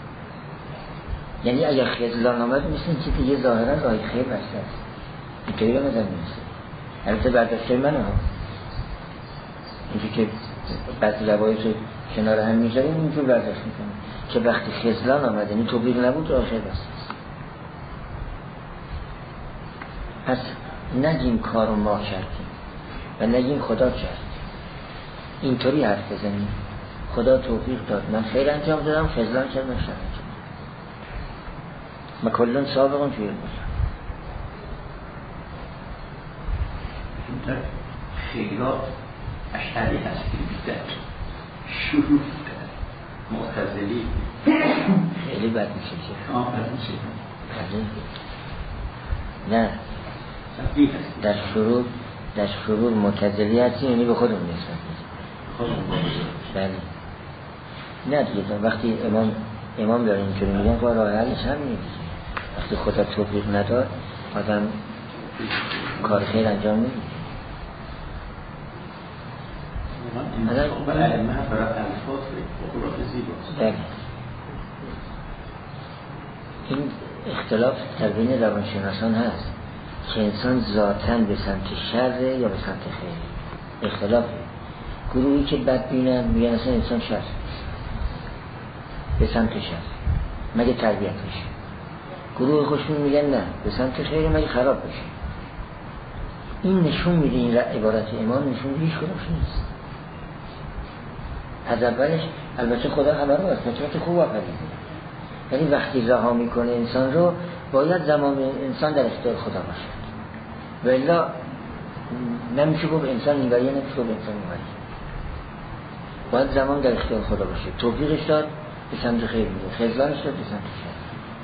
یعنی اگر خذلان آمد مثل این که دیگه ظاهرا راه خیر بسته است، اینطوری رو نظر میرسه. البته برداشته منه ها، اینجور که بعضی روایت رو کنار هم میذاریم اینجور برداشت میکنم که وقتی خذلان آمد یعنی توفیق نبود راه خیر بسته است. پس نگیم کارو ما کردیم و نگیم خدا کرد، اینطوری حرف بزنیم خدا توفیق داد من خیر انجام دادم، خذلان کرد من شر انجام دادم. ما کلون سابقون توی علم الله. خیرات اشعری هست که بیشتر شروع کرد معتزلی خیلی بد میشه که بد میشه. نه در شروع معتزلی هستیم، یعنی به خودمون نسبت بله. نه دیگه وقتی امام داره اینجوری میگن که راه حلش همینه دیگه. وقتی خدا توفیق نداد آدم کار خیر انجام نمیده. این اختلاف در بین روانشناسان هست که انسان ذاتاً به سمت شر یا به سمت خیر. اختلاف گروهی که بد بینن میگن اصلا انسان شر به سمت شر مگه تربیت بشه. گروه خوشون میگن نه به سمت خیر مگه خراب بشه. این نشون میده این عبارت امام نشون میده هیچ کدومش نیست. از اولش البته خدا همه رو از فطرت خوب آفریده، یعنی وقتی رها میکنه انسان رو باید زمان انسان در اختیار خدا باشه، و الا نمیشه گفت انسان اینوریه، نمیشه گفت انسان اینوریه. باید زمان در اختیار خدا باشه. توفیقش داد به سمت خیر میده، خذلانش داد به سمت شر.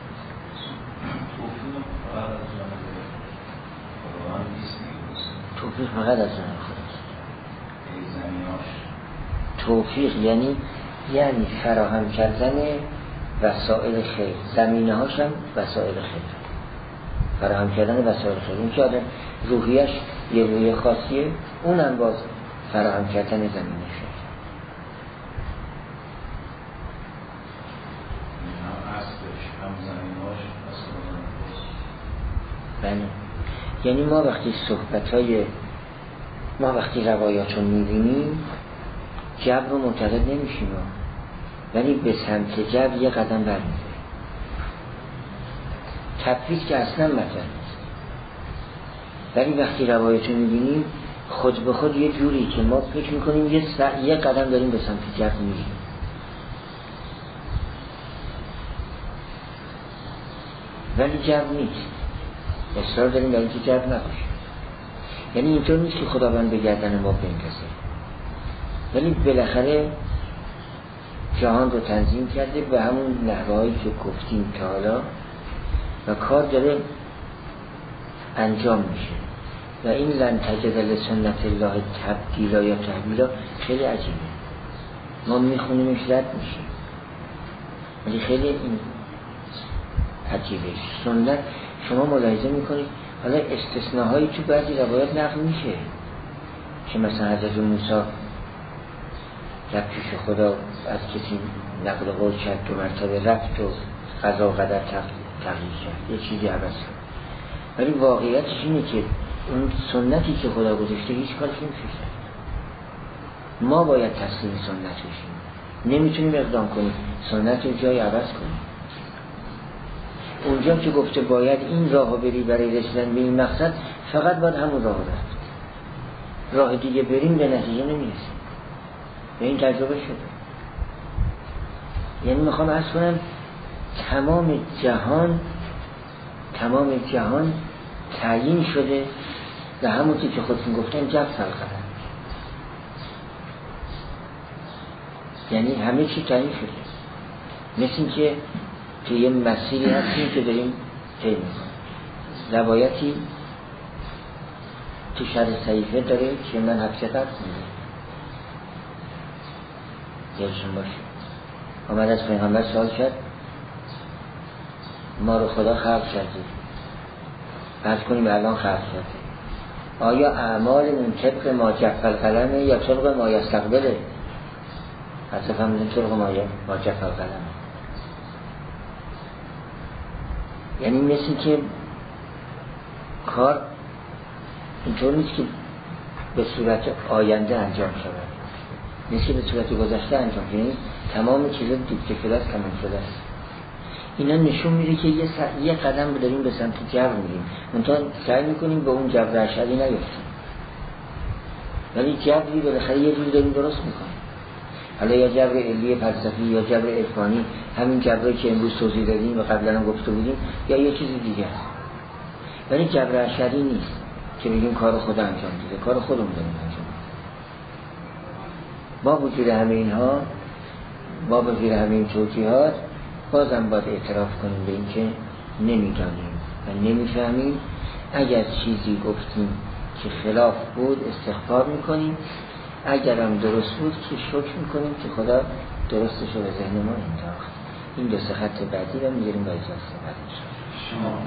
توفیق فقط از جانب خداست. توفیق یعنی فراهم کردن وسایل خیر، زمینه هاش هم وسایل خیر، فراهم کردن وسایل خیر. این که آدم روحیش یه روحیه خاصیه، اونم باز فراهم کردن زمینه خیر. بله. یعنی ما وقتی روایات رو میبینیم جبر رو معتقد نمیشیم، ولی به سمت جبر یه قدم برمی‌داریم. تفویض که اصلا مطرح نیست، ولی وقتی روایات رو میبینیم خود به خود یه جوری که ما فکر میکنیم یه قدم داریم به سمت جبر میریم. ولی جبر نیست، اصرار داریم برای اینکه جبر نباشه. یعنی اینطور نیست که خداوند به گردن ما بنکسه، ولی بالاخره جهان رو تنظیم کرده به همون نحوهایی که گفتیم تا حالا و کار داره انجام میشه. و این لن تجد لسنت الله تبدیلا یا تحویلا خیلی عجیبه. ما میخونیمش رد میشیم، ولی خیلی این عجیبه. سنت شما ملاحظه میکنید حالا استثناهایی تو بعضی روایات نقل میشه که مثلا حضرت موسی در پیش خدا از کسی نقل قول کرد 2 مرتبه رفت و قضا و قدر تغییر کرد، یه چیزی عوض کرد. ولی واقعیتش اینه که اون سنتی که خدا گذاشته هیچ کارش نمیشه. ما باید تسلیم سنت بشیم، نمیتونیم اقدام کنیم سنت رو جای عوض کنیم. اونجا که گفته باید این راه رو بری برای رسیدن به این مقصد، فقط باید همون راه رفت. راه دیگه بریم به نتیجه نمیرسیم. به این تجربه شده. یعنی میخوام عرض کنم تمام جهان تعیین شده و همونطور که خودتون گفتن جبر القدر، یعنی همه چی تعیین شده. مثل که توی یه مسیری هستیم که داریم طی میکنیم. روایتی تو شرح صحیفه داره که من حبسه قرد میده یادشون باشه. آمد از پیغمبر سوال کرد ما رو خدا خلق کرده، فرض کنیم الان خلق کرده، آیا اعمالمون طبق ما جف القلمه یا طبق ما یستقبله؟ حتی فهمیدن طبق ما جف القلمه. یعنی مثل که کار اینطور نیست که به صورت آینده انجام شود، نیست که به صورت گذشته انجام شود. یعنی تمام چیزا دیکته شده است، تمام شده است. اینا نشون میده که یه قدم داریم به سمت جبر میریم، منتها سعی میکنیم به اون جبر اشعری نیفتیم، ولی جبری بالاخره یه جور داریم درست میکنیم. حالا یا جبر علی فلسفی یا جبر عرفانی، همین جبری که امروز توضیح دادیم و قبلا هم گفته بودیم، یا یه چیز دیگه است. ولی جبر اشعری نیست که بگیم کار خدا انجام دیده، کار خودمون داریم انجام. با وجود همه اینها، با وجود همه این توجیهات، بازم باید اعتراف کنیم به این که نمیدانیم و نمیفهمیم. اگر چیزی گفتیم که خلاف بود استغفار میکنیم، اگرم درست بود که شکر میکنیم که خدا درستش رو به ذهن ما انداخت. این دو سه خط بعدی رو میذاریم با اجازه بعد.